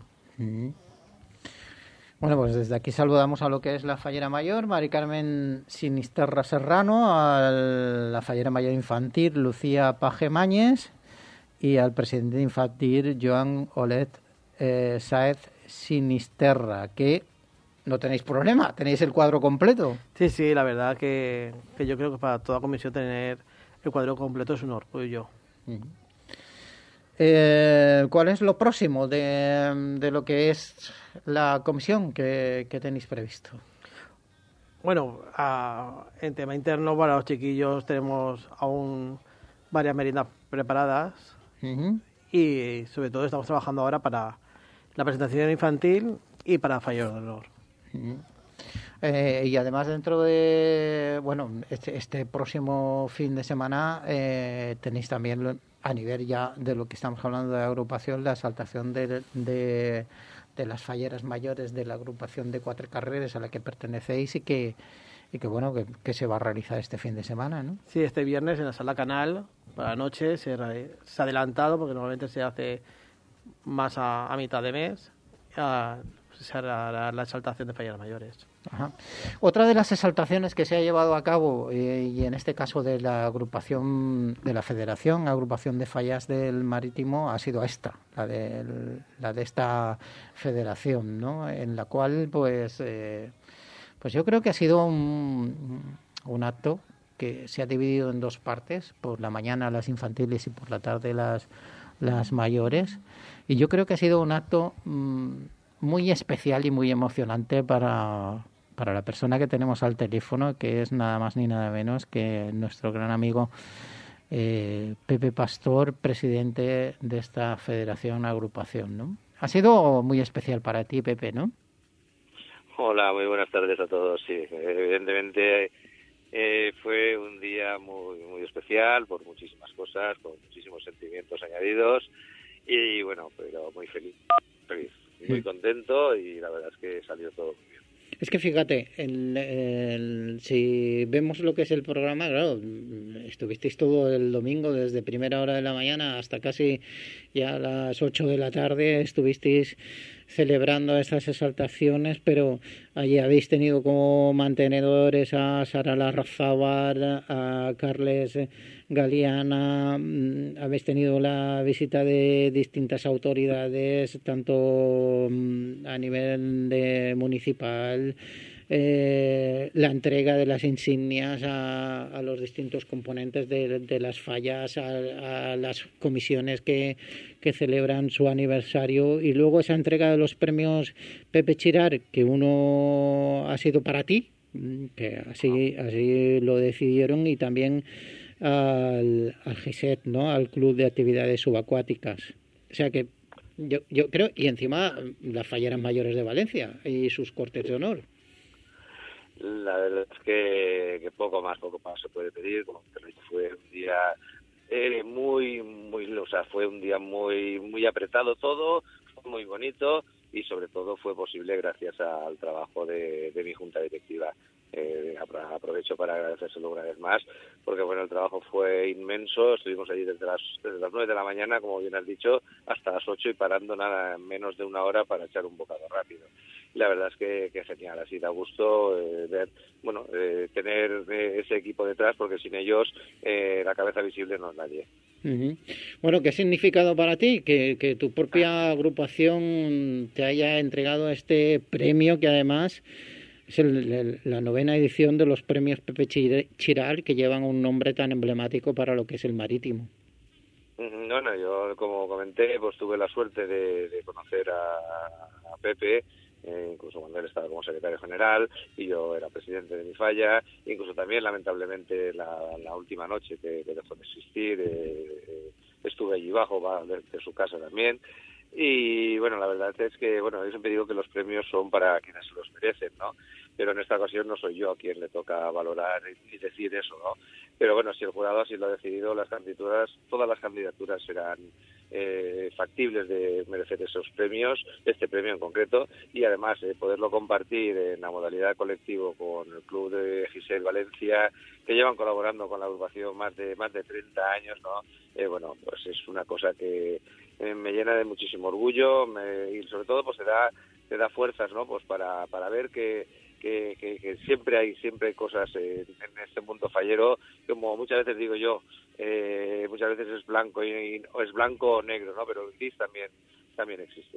Bueno, pues desde aquí saludamos a lo que es la fallera mayor, Mari Carmen Sinisterra Serrano, a la fallera mayor infantil, Lucía Paje Mañez, y al presidente infantil, Joan Olet Sáez Sinisterra, que no tenéis problema, tenéis el cuadro completo. Sí, la verdad que yo creo que para toda comisión tener el cuadro completo es un orgullo. ¿Cuál es lo próximo de lo que es la comisión que tenéis previsto? Bueno, en tema interno para los chiquillos tenemos aún varias meriendas preparadas y sobre todo estamos trabajando ahora para la presentación infantil y para Fallos de Honor. Y además dentro de este próximo fin de semana tenéis también, a nivel ya de lo que estamos hablando de agrupación, la exaltación de las falleras mayores de la agrupación de Cuatro Carreras a la que pertenecéis y que se va a realizar este fin de semana, ¿no? Sí, este viernes en la Sala Canal, para la noche, se ha adelantado porque normalmente se hace más a mitad de mes. Se hará la exaltación de falleras mayores. Ajá. Otra de las exaltaciones que se ha llevado a cabo, y en este caso de la agrupación de la Federación, Agrupación de Fallas del Marítimo, ha sido esta, la de esta federación, ¿no? En la cual, pues yo creo que ha sido un acto que se ha dividido en 2 partes, por la mañana las infantiles y por la tarde las mayores, y yo creo que ha sido un acto muy especial y muy emocionante para la persona que tenemos al teléfono, que es nada más ni nada menos que nuestro gran amigo Pepe Pastor, presidente de esta federación, agrupación, ¿no? Ha sido muy especial para ti, Pepe, ¿no? Hola, muy buenas tardes a todos. Sí, evidentemente fue un día muy, muy especial por muchísimas cosas, con muchísimos sentimientos añadidos y bueno, pero muy feliz. Muy contento y la verdad es que salió todo muy bien. Es que fíjate, si vemos lo que es el programa, claro, estuvisteis todo el domingo desde primera hora de la mañana hasta casi ya las 8 de la tarde, estuvisteis celebrando estas exaltaciones, pero allí habéis tenido como mantenedores a Sara Larrazábal, a Carles Galeana, habéis tenido la visita de distintas autoridades, tanto a nivel municipal, la entrega de las insignias a los distintos componentes de las fallas, a las comisiones que celebran su aniversario, y luego esa entrega de los premios Pepe Chirar, que uno ha sido para ti, que así lo decidieron, y también al GISET, ¿no? Al Club de Actividades Subacuáticas. O sea que yo creo, y encima las falleras mayores de Valencia y sus cortes de honor. La verdad es que poco más se puede pedir. Como te lo dije, fue un día fue un día muy apretado todo, fue muy bonito y sobre todo fue posible gracias al trabajo de mi junta directiva. Aprovecho para agradecérselo una vez más, porque bueno, el trabajo fue inmenso. Estuvimos allí desde las 9 de la mañana, como bien has dicho, hasta las 8 y parando nada menos de una hora para echar un bocado rápido. Y la verdad es que genial, así da gusto tener ese equipo detrás, porque sin ellos la cabeza visible no es nadie. Uh-huh. Bueno, ¿qué ha significado para ti que tu propia agrupación te haya entregado este premio, que además es la 9ª edición de los premios Pepe Chiral, que llevan un nombre tan emblemático para lo que es el marítimo? Bueno, yo como comenté, pues tuve la suerte de conocer a Pepe, incluso cuando él estaba como secretario general y yo era presidente de mi falla, incluso también lamentablemente la última noche que dejó de existir, estuve allí abajo de su casa también. Y bueno, la verdad es que, bueno, yo siempre digo que los premios son para quienes los merecen, ¿no? Pero en esta ocasión no soy yo a quien le toca valorar y decir eso, ¿no? Pero bueno, si el jurado así lo ha decidido, todas las candidaturas serán factibles de merecer esos premios, este premio en concreto, y además poderlo compartir en la modalidad colectivo con el club de Giselle Valencia, que llevan colaborando con la agrupación más de 30 años, ¿no? Bueno, pues es una cosa que me llena de muchísimo orgullo y sobre todo pues te da fuerzas, ¿no? Pues para ver que siempre hay cosas en este mundo fallero, como muchas veces digo yo, muchas veces es blanco o es blanco o negro, ¿no? Pero el gris también existe.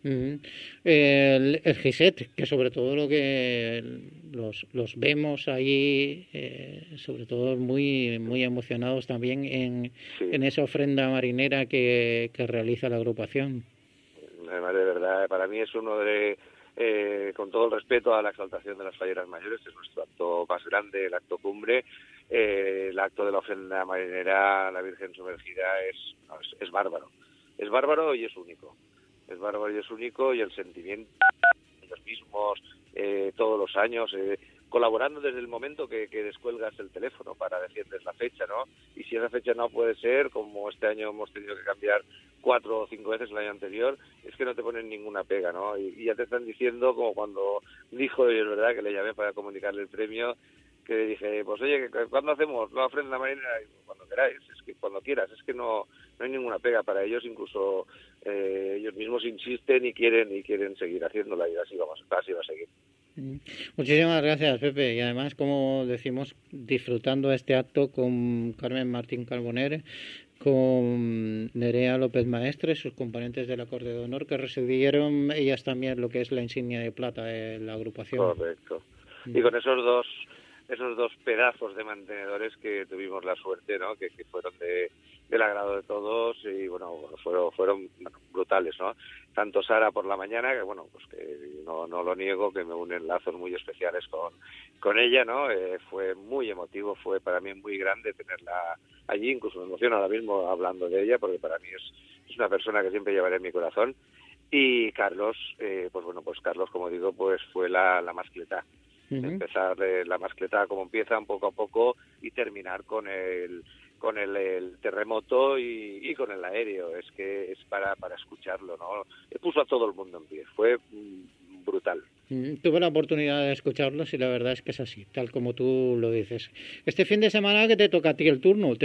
El GISET, que sobre todo lo que los vemos ahí, sobre todo muy emocionados también en esa ofrenda marinera que realiza la agrupación. Además, de verdad, para mí es uno con todo el respeto a la exaltación de las falleras mayores, es nuestro acto más grande, el acto cumbre. El acto de la ofrenda marinera a la Virgen sumergida es bárbaro. Es bárbaro y es único. Es bárbaro y es único, y el sentimiento de los mismos todos los años, colaborando desde el momento que descuelgas el teléfono para decirles la fecha, ¿no? Y si esa fecha no puede ser, como este año hemos tenido que cambiar 4 o 5 veces el año anterior, es que no te ponen ninguna pega, ¿no? Y ya te están diciendo, como cuando dijo, y es verdad que le llamé para comunicarle el premio, que dije, pues oye, ¿cuándo hacemos la ofrenda marinera? Cuando queráis, es que cuando quieras, es que no hay ninguna pega para ellos, incluso ellos mismos insisten y quieren seguir haciéndola, y así va a seguir. Muchísimas gracias, Pepe, y además, como decimos, disfrutando este acto con Carmen Martín Carboner, con Nerea López Maestre, sus componentes del acorde de honor, que recibieron ellas también lo que es la insignia de plata de la agrupación. Correcto. Y con esos dos pedazos de mantenedores que tuvimos la suerte, ¿no? Que fueron del agrado de todos, y bueno, fueron brutales, ¿no? Tanto Sara por la mañana, que bueno, pues que no lo niego, que me unen lazos muy especiales con ella, ¿no? Fue muy emotivo, fue para mí muy grande tenerla allí, incluso me emociona ahora mismo hablando de ella, porque para mí es una persona que siempre llevaré en mi corazón. Y Carlos, pues Carlos, como digo, pues fue la mascleta. Empezar la mascleta como empieza, poco a poco, y terminar con el terremoto y con el aéreo. Es que es para escucharlo, ¿no? Puso a todo el mundo en pie, fue brutal. Tuve la oportunidad de escucharlos y la verdad es que es así, tal como tú lo dices. Este fin de semana que te toca a ti el turno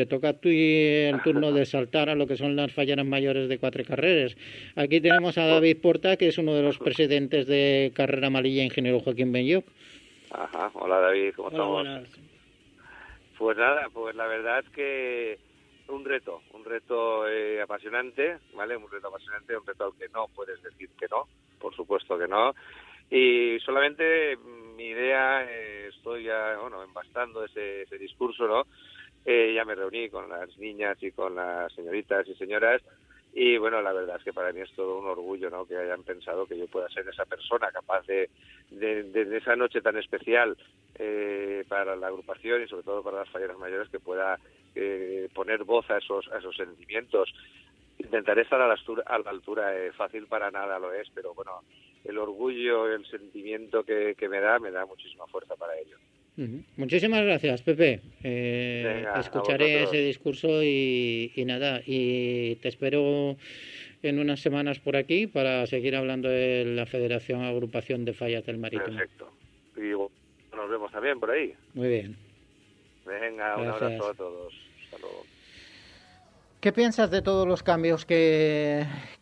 de saltar a lo que son las falleras mayores de 4 carreras. Aquí tenemos a David Porta, que es uno de los presidentes de Carrera Amarilla, ingeniero Joaquín Benyoc. Ajá, hola David, ¿cómo estamos? Buenas. Pues nada, pues la verdad es que un reto apasionante, ¿vale? Un reto apasionante, un reto al que no puedes decir que no, por supuesto que no. Y solamente mi idea, estoy ya, embastando ese discurso, ¿no? Ya me reuní con las niñas y con las señoritas y señoras, y bueno, la verdad es que para mí es todo un orgullo, ¿no? Que hayan pensado que yo pueda ser esa persona capaz de esa noche tan especial para la agrupación y sobre todo para las falleras mayores, que pueda poner voz a esos sentimientos. Intentaré estar a la altura, fácil para nada lo es, pero bueno, el orgullo, el sentimiento que me da muchísima fuerza para ello. Muchísimas gracias, Pepe. Venga, escucharé ese discurso y nada, y te espero en unas semanas por aquí para seguir hablando de la Federación Agrupación de Fallas del Marítimo. Perfecto. Y nos vemos también por ahí. Muy bien. Venga, un abrazo a todos. Hasta luego. ¿Qué piensas de todos los cambios que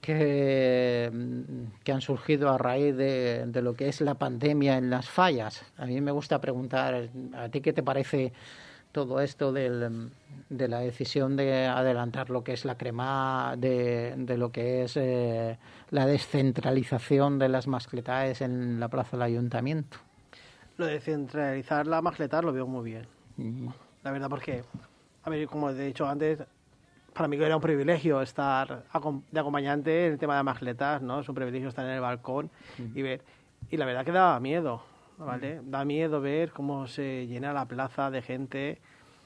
han surgido a raíz de lo que es la pandemia en las fallas? A mí me gusta preguntar, ¿a ti qué te parece todo esto de la decisión de adelantar lo que es la crema, de lo que es la descentralización de las mascletaes en la plaza del ayuntamiento? Lo de centralizar la mascleta lo veo muy bien. La verdad, porque, a ver, como he dicho antes, para mí era un privilegio estar de acompañante en el tema de mascletas, ¿no? Es un privilegio estar en el balcón y ver. Y la verdad que daba miedo, ¿vale? Da miedo ver cómo se llena la plaza de gente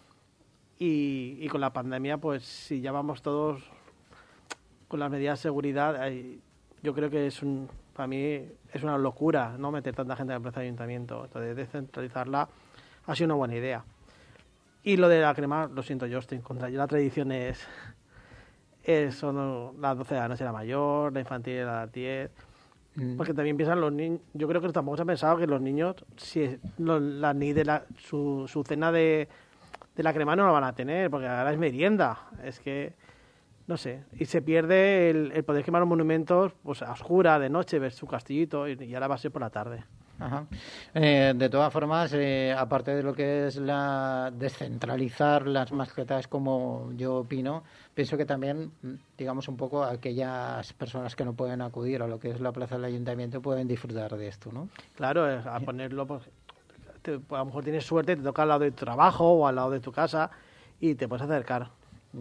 y con la pandemia, pues si ya vamos todos con las medidas de seguridad, yo creo que para mí es una locura, ¿no? Meter tanta gente en la plaza de ayuntamiento. Entonces, descentralizarla ha sido una buena idea. Y lo de la crema, lo siento, yo estoy en contra. La tradición son las 12 de la noche la mayor, la infantil a las 10. Porque también piensan los niños. Yo creo que tampoco se ha pensado que los niños, si su cena de la crema no la van a tener, porque ahora es merienda. Es que, no sé. Y se pierde el poder quemar los monumentos pues, a oscura, de noche, ver su castillito, y ahora va a ser por la tarde. Ajá. De todas formas, aparte de lo que es descentralizar las mascletas, como yo opino, pienso que también, digamos, un poco aquellas personas que no pueden acudir a lo que es la plaza del ayuntamiento pueden disfrutar de esto, ¿no? Claro, a ponerlo, pues, a lo mejor tienes suerte, te toca al lado de tu trabajo o al lado de tu casa y te puedes acercar.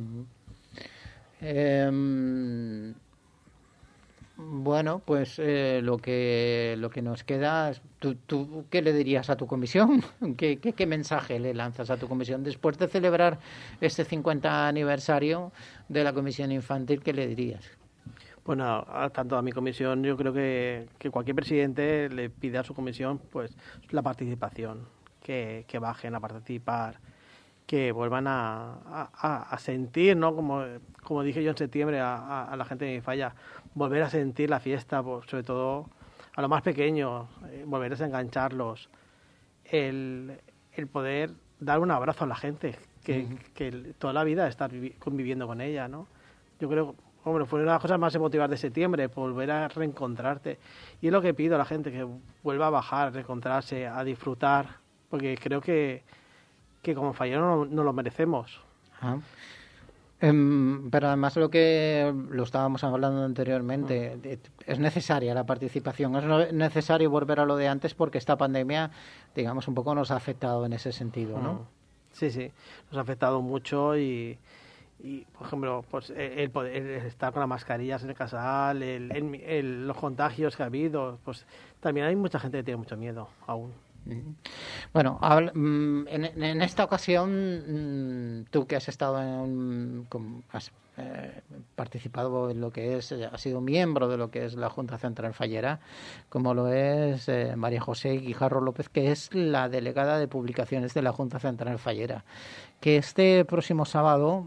Bueno, pues lo que nos queda, ¿tú qué le dirías a tu comisión? ¿Qué mensaje le lanzas a tu comisión después de celebrar este 50 aniversario de la comisión infantil? ¿Qué le dirías? Bueno, tanto a mi comisión, yo creo que cualquier presidente le pide a su comisión pues la participación, que bajen a participar, que vuelvan a sentir, ¿no? Como dije yo en septiembre a la gente de mi falla, volver a sentir la fiesta, pues, sobre todo a los más pequeños, volver a engancharlos, el poder dar un abrazo a la gente, que toda la vida estar conviviendo con ella, ¿no? Yo creo, hombre, fue una de las cosas más emotivas de septiembre, volver a reencontrarte. Y es lo que pido a la gente, que vuelva a bajar, a reencontrarse, a disfrutar, porque creo que como falleros no lo merecemos. Ajá. Pero además lo estábamos hablando anteriormente, es necesaria la participación, es necesario volver a lo de antes porque esta pandemia, digamos, un poco nos ha afectado en ese sentido, ¿no? Sí, nos ha afectado mucho y por ejemplo, pues el estar con las mascarillas en el casal, los contagios que ha habido, pues también hay mucha gente que tiene mucho miedo aún. Bueno, en esta ocasión, tú que has estado has participado en lo que has sido miembro de lo que es la Junta Central Fallera, como lo es María José Guijarro López, que es la delegada de publicaciones de la Junta Central Fallera, que este próximo sábado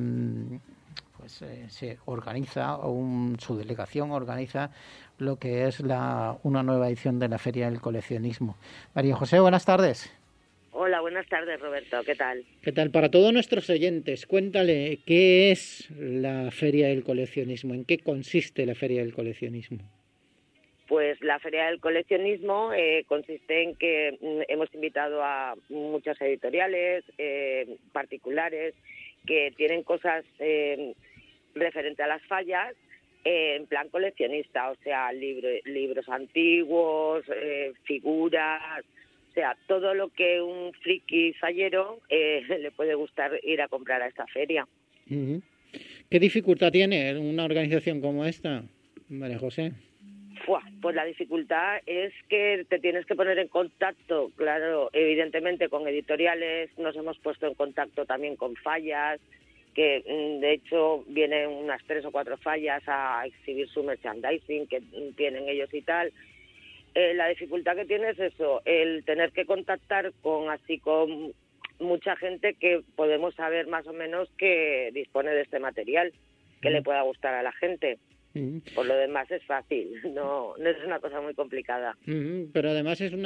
se organiza, su delegación organiza lo que es una nueva edición de la Feria del Coleccionismo. María José, buenas tardes. Hola, buenas tardes, Roberto. ¿Qué tal? ¿Qué tal? Para todos nuestros oyentes, cuéntale qué es la Feria del Coleccionismo, en qué consiste la Feria del Coleccionismo. Pues la Feria del Coleccionismo consiste en que hemos invitado a muchas editoriales, particulares, que tienen cosas referente a las fallas, en plan coleccionista, o sea, libros antiguos, figuras, o sea, todo lo que un friki fallero le puede gustar ir a comprar a esta feria. Uh-huh. ¿Qué dificultad tiene una organización como esta, María José? Pues la dificultad es que te tienes que poner en contacto, claro, evidentemente con editoriales, nos hemos puesto en contacto también con fallas, que de hecho vienen unas 3 o 4 fallas a exhibir su merchandising que tienen ellos y tal. La dificultad que tiene es eso, el tener que contactar con mucha gente que podemos saber más o menos que dispone de este material, que le pueda gustar a la gente. Por lo demás es fácil, no es una cosa muy complicada. Pero además es un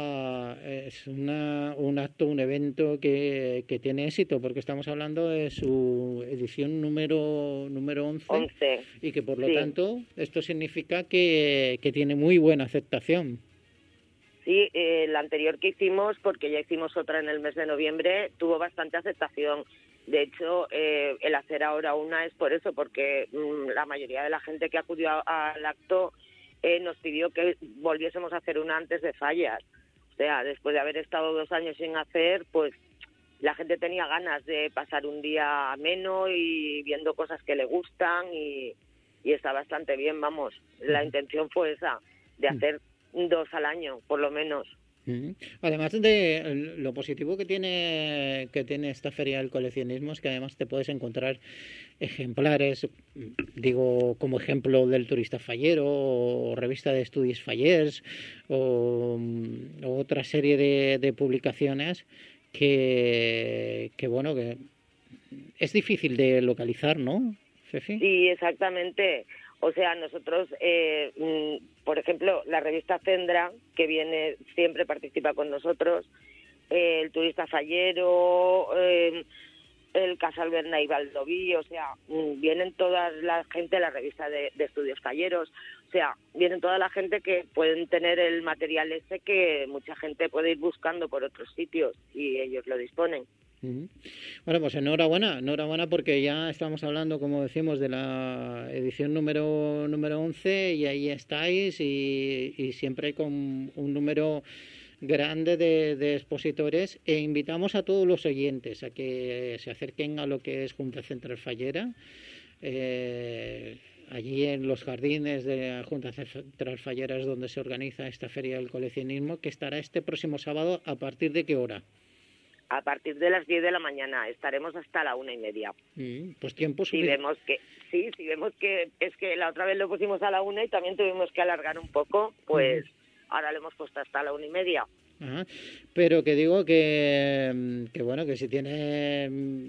acto, un evento que tiene éxito, porque estamos hablando de su edición número 11 y que por lo tanto esto significa que tiene muy buena aceptación. Sí, la anterior que hicimos, porque ya hicimos otra en el mes de noviembre, tuvo bastante aceptación. De hecho, el hacer ahora una es por eso, porque la mayoría de la gente que acudió al acto nos pidió que volviésemos a hacer una antes de fallas. O sea, después de haber estado 2 años sin hacer, pues la gente tenía ganas de pasar un día ameno y viendo cosas que le gustan y está bastante bien, vamos. La intención fue esa, de hacer 2 al año, por lo menos. Además de lo positivo que tiene esta feria del coleccionismo es que además te puedes encontrar ejemplares, digo como ejemplo del Turista Fallero o revista de estudios Fallers o otra serie de publicaciones que bueno, que es difícil de localizar, ¿no, Fefi? Sí, exactamente. O sea, nosotros, por ejemplo, la revista Cendra, que viene, siempre participa con nosotros, el Turista Fallero, el Casal Bernay Valdoví, o sea, vienen toda la gente de la revista de estudios falleros, o sea, vienen toda la gente que pueden tener el material ese que mucha gente puede ir buscando por otros sitios y ellos lo disponen. Bueno, pues enhorabuena porque ya estamos hablando, como decimos, de la edición número 11 y ahí estáis y siempre con un número grande de expositores e invitamos a todos los oyentes a que se acerquen a lo que es Junta Central Fallera, allí en los jardines de la Junta Central Fallera es donde se organiza esta feria del coleccionismo, que estará este próximo sábado. ¿A partir de qué hora? A partir de las 10 de la mañana, estaremos hasta la 1:30. Pues tiempo suficiente. Si vemos que es que la otra vez lo pusimos a la 1 y también tuvimos que alargar un poco, pues ahora lo hemos puesto hasta la 1:30. Ajá. Pero que digo que bueno, que si tiene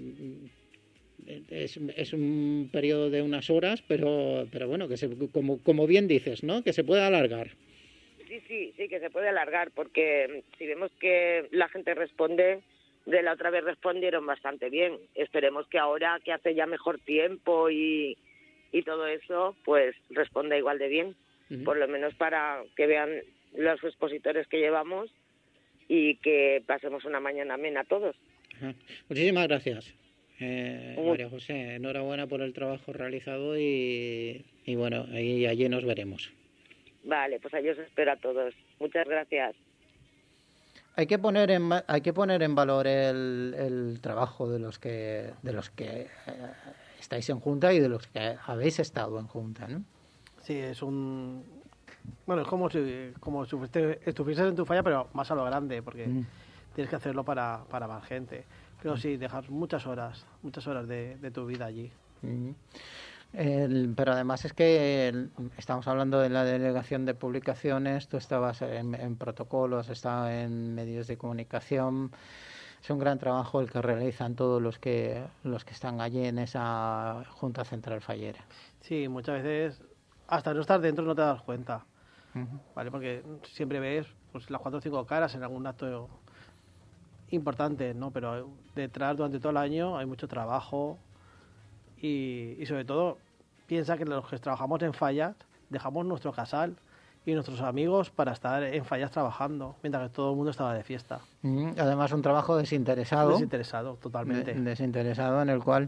es un periodo de unas horas, pero bueno, que como bien dices, ¿no? Que se puede alargar. Sí, que se puede alargar, porque si vemos que la gente responde, de la otra vez respondieron bastante bien. Esperemos que ahora, que hace ya mejor tiempo y todo eso, pues responda igual de bien, por lo menos para que vean los expositores que llevamos y que pasemos una mañana amena todos. Ajá. Muchísimas gracias, María José. Enhorabuena por el trabajo realizado y bueno, allí nos veremos. Vale, pues allí os espero a todos. Muchas gracias. Hay que poner en valor el trabajo de los que estáis en Junta y de los que habéis estado en Junta, ¿no? Sí, es como si estuvieses en tu falla, pero más a lo grande, porque tienes que hacerlo para más gente. Pero sí, dejar muchas horas de tu vida allí. Pero además es que estamos hablando de la delegación de publicaciones, tú estabas en protocolos, has estado en medios de comunicación. Es un gran trabajo el que realizan todos los que están allí en esa Junta Central Fallera. Sí, muchas veces hasta no estar dentro no te das cuenta, ¿vale? Porque siempre ves pues las 4 o 5 caras en algún acto importante, ¿no? Pero detrás, durante todo el año, hay mucho trabajo. Y sobre todo, piensa que los que trabajamos en fallas dejamos nuestro casal y nuestros amigos para estar en fallas trabajando, mientras que todo el mundo estaba de fiesta. Además, un trabajo desinteresado. Desinteresado, totalmente. Desinteresado, en el cual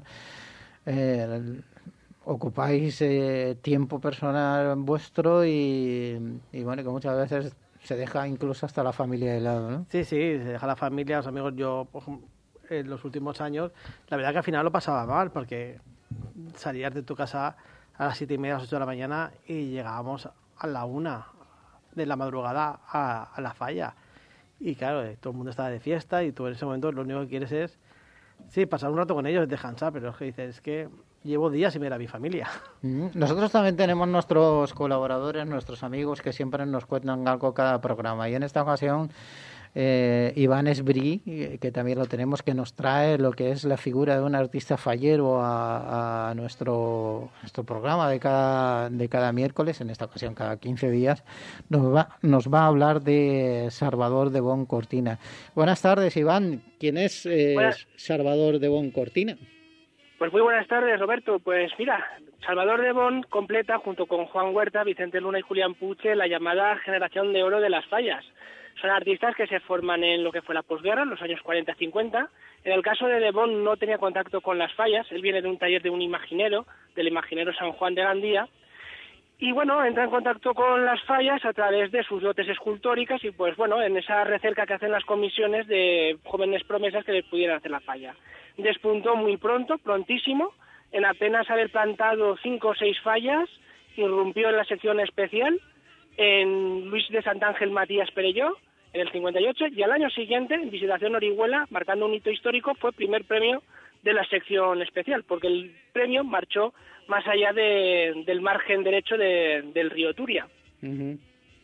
ocupáis tiempo personal vuestro y bueno, que muchas veces se deja incluso hasta la familia de lado, ¿no? Sí, se deja la familia, los amigos. Yo, en los últimos años, la verdad que al final lo pasaba mal, porque salías de tu casa a las 7:30, a las 8 de la mañana y llegábamos a la 1 de la madrugada a la falla. Y claro, todo el mundo estaba de fiesta y tú en ese momento lo único que quieres es pasar un rato con ellos, descansar, pero es que dices, es que llevo días sin ver a mi familia. Nosotros también tenemos nuestros colaboradores, nuestros amigos que siempre nos cuentan algo cada programa, y en esta ocasión Iván Esbrí, que también lo tenemos, que nos trae lo que es la figura de un artista fallero a nuestro programa de cada miércoles, en esta ocasión cada 15 días, nos va a hablar de Salvador de Bon Cortina. Buenas tardes, Iván. ¿Quién es Salvador de Bon Cortina? Pues muy buenas tardes, Roberto. Pues mira, Salvador de Bon completa, junto con Juan Huerta, Vicente Luna y Julián Puche, la llamada generación de oro de las fallas. Son artistas que se forman en lo que fue la posguerra, en los años 40-50. En el caso de Bon no tenía contacto con las fallas. Él viene de un taller de un imaginero, del imaginero San Juan de Gandía. Y bueno, entra en contacto con las fallas a través de sus dotes escultóricas y pues bueno, en esa recerca que hacen las comisiones de jóvenes promesas que les pudieran hacer la falla. Despuntó muy pronto, prontísimo, en apenas haber plantado 5 o 6 fallas, irrumpió en la sección especial en Luis de Santángel Matías Perelló en el 58 y al año siguiente, en Visitación Orihuela, marcando un hito histórico, fue primer premio de la sección especial, porque el premio marchó más allá del margen derecho del río Turia. Uh-huh.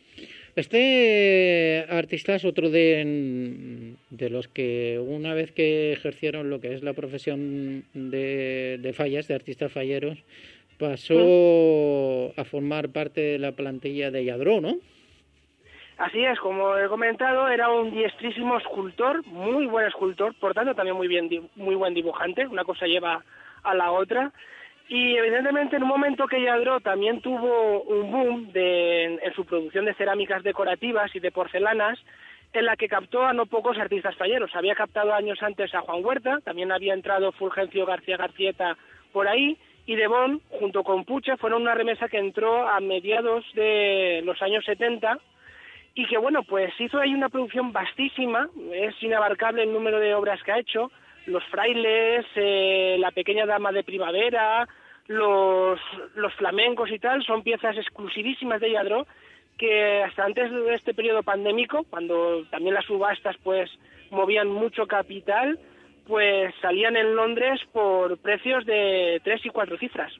Este artista es otro de los que una vez que ejercieron lo que es la profesión de fallas, de artistas falleros, pasó a formar parte de la plantilla de Lladró, ¿no? Así es, como he comentado, era un diestrísimo escultor, muy buen escultor, por tanto también muy buen dibujante, una cosa lleva a la otra. Y evidentemente en un momento que Lladró también tuvo un boom en su producción de cerámicas decorativas y de porcelanas, en la que captó a no pocos artistas falleros. Había captado años antes a Juan Huerta, también había entrado Fulgencio García Garcieta por ahí, y De Bon, junto con Puche, fueron una remesa que entró a mediados de los años 70, y que bueno, pues hizo ahí una producción vastísima, es inabarcable el número de obras que ha hecho, Los frailes, La pequeña dama de primavera, los flamencos y tal, son piezas exclusivísimas de Lladró, que hasta antes de este periodo pandémico, cuando también las subastas pues movían mucho capital, pues salían en Londres por precios de 3 y 4 cifras.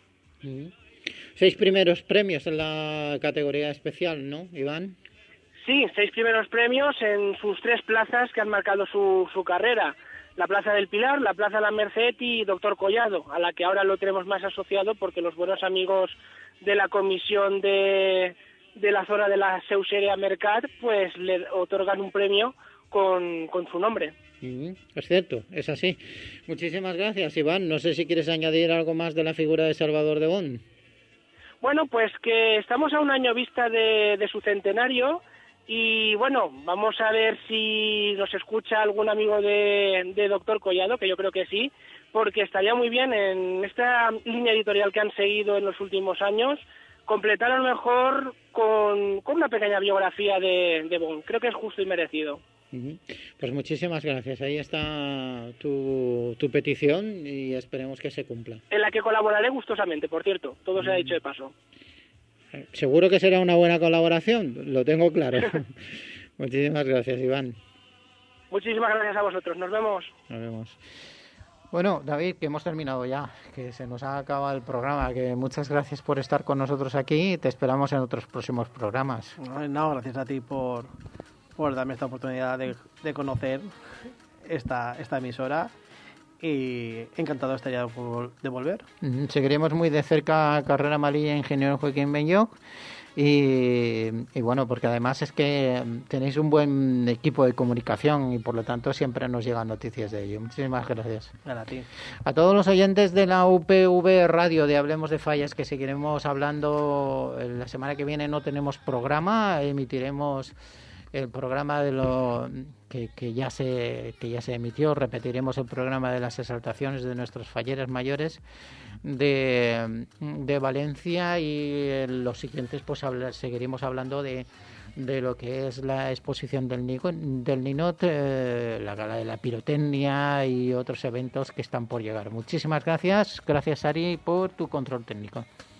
6 primeros premios en la categoría especial, ¿no, Iván? Sí, 6 primeros premios en sus 3 plazas que han marcado su carrera. La Plaza del Pilar, la Plaza de la Merced y Doctor Collado, a la que ahora lo tenemos más asociado porque los buenos amigos de la comisión de la zona de la Seuseria Mercat pues le otorgan un premio con su nombre. Es cierto, es así. Muchísimas gracias, Iván. No sé si quieres añadir algo más de la figura de Salvador de Bon. Bueno, pues que estamos a un año vista de su centenario. Y bueno, vamos a ver si nos escucha algún amigo de Doctor Collado, que yo creo que sí, porque estaría muy bien en esta línea editorial que han seguido en los últimos años, completar a lo mejor con una pequeña biografía de Bon. Creo que es justo y merecido. Pues muchísimas gracias. Ahí está tu petición y esperemos que se cumpla. En la que colaboraré gustosamente, por cierto. Todo se ha dicho de paso. Seguro que será una buena colaboración, lo tengo claro. Muchísimas gracias, Iván. Muchísimas gracias a vosotros, nos vemos. Nos vemos. Bueno, David, que hemos terminado ya, que se nos ha acabado el programa, que muchas gracias por estar con nosotros aquí, te esperamos en otros próximos programas. No, gracias a ti por darme esta oportunidad de conocer esta emisora. Y encantado estaría de volver. Seguiremos muy de cerca Carrera Amarilla Ingeniero Joaquín Benlloch y bueno, porque además es que tenéis un buen equipo de comunicación y por lo tanto siempre nos llegan noticias de ello. Muchísimas gracias. A ti. A todos los oyentes de la UPV Radio de Hablemos de Fallas, que seguiremos hablando la semana que viene. No tenemos programa, emitiremos el programa de lo que ya se emitió. Repetiremos el programa de las exaltaciones de nuestros falleros mayores de Valencia y en los siguientes pues seguiremos hablando de lo que es la exposición del Ninot, la gala de la pirotecnia y otros eventos que están por llegar. Muchísimas gracias. Gracias, Ari, por tu control técnico.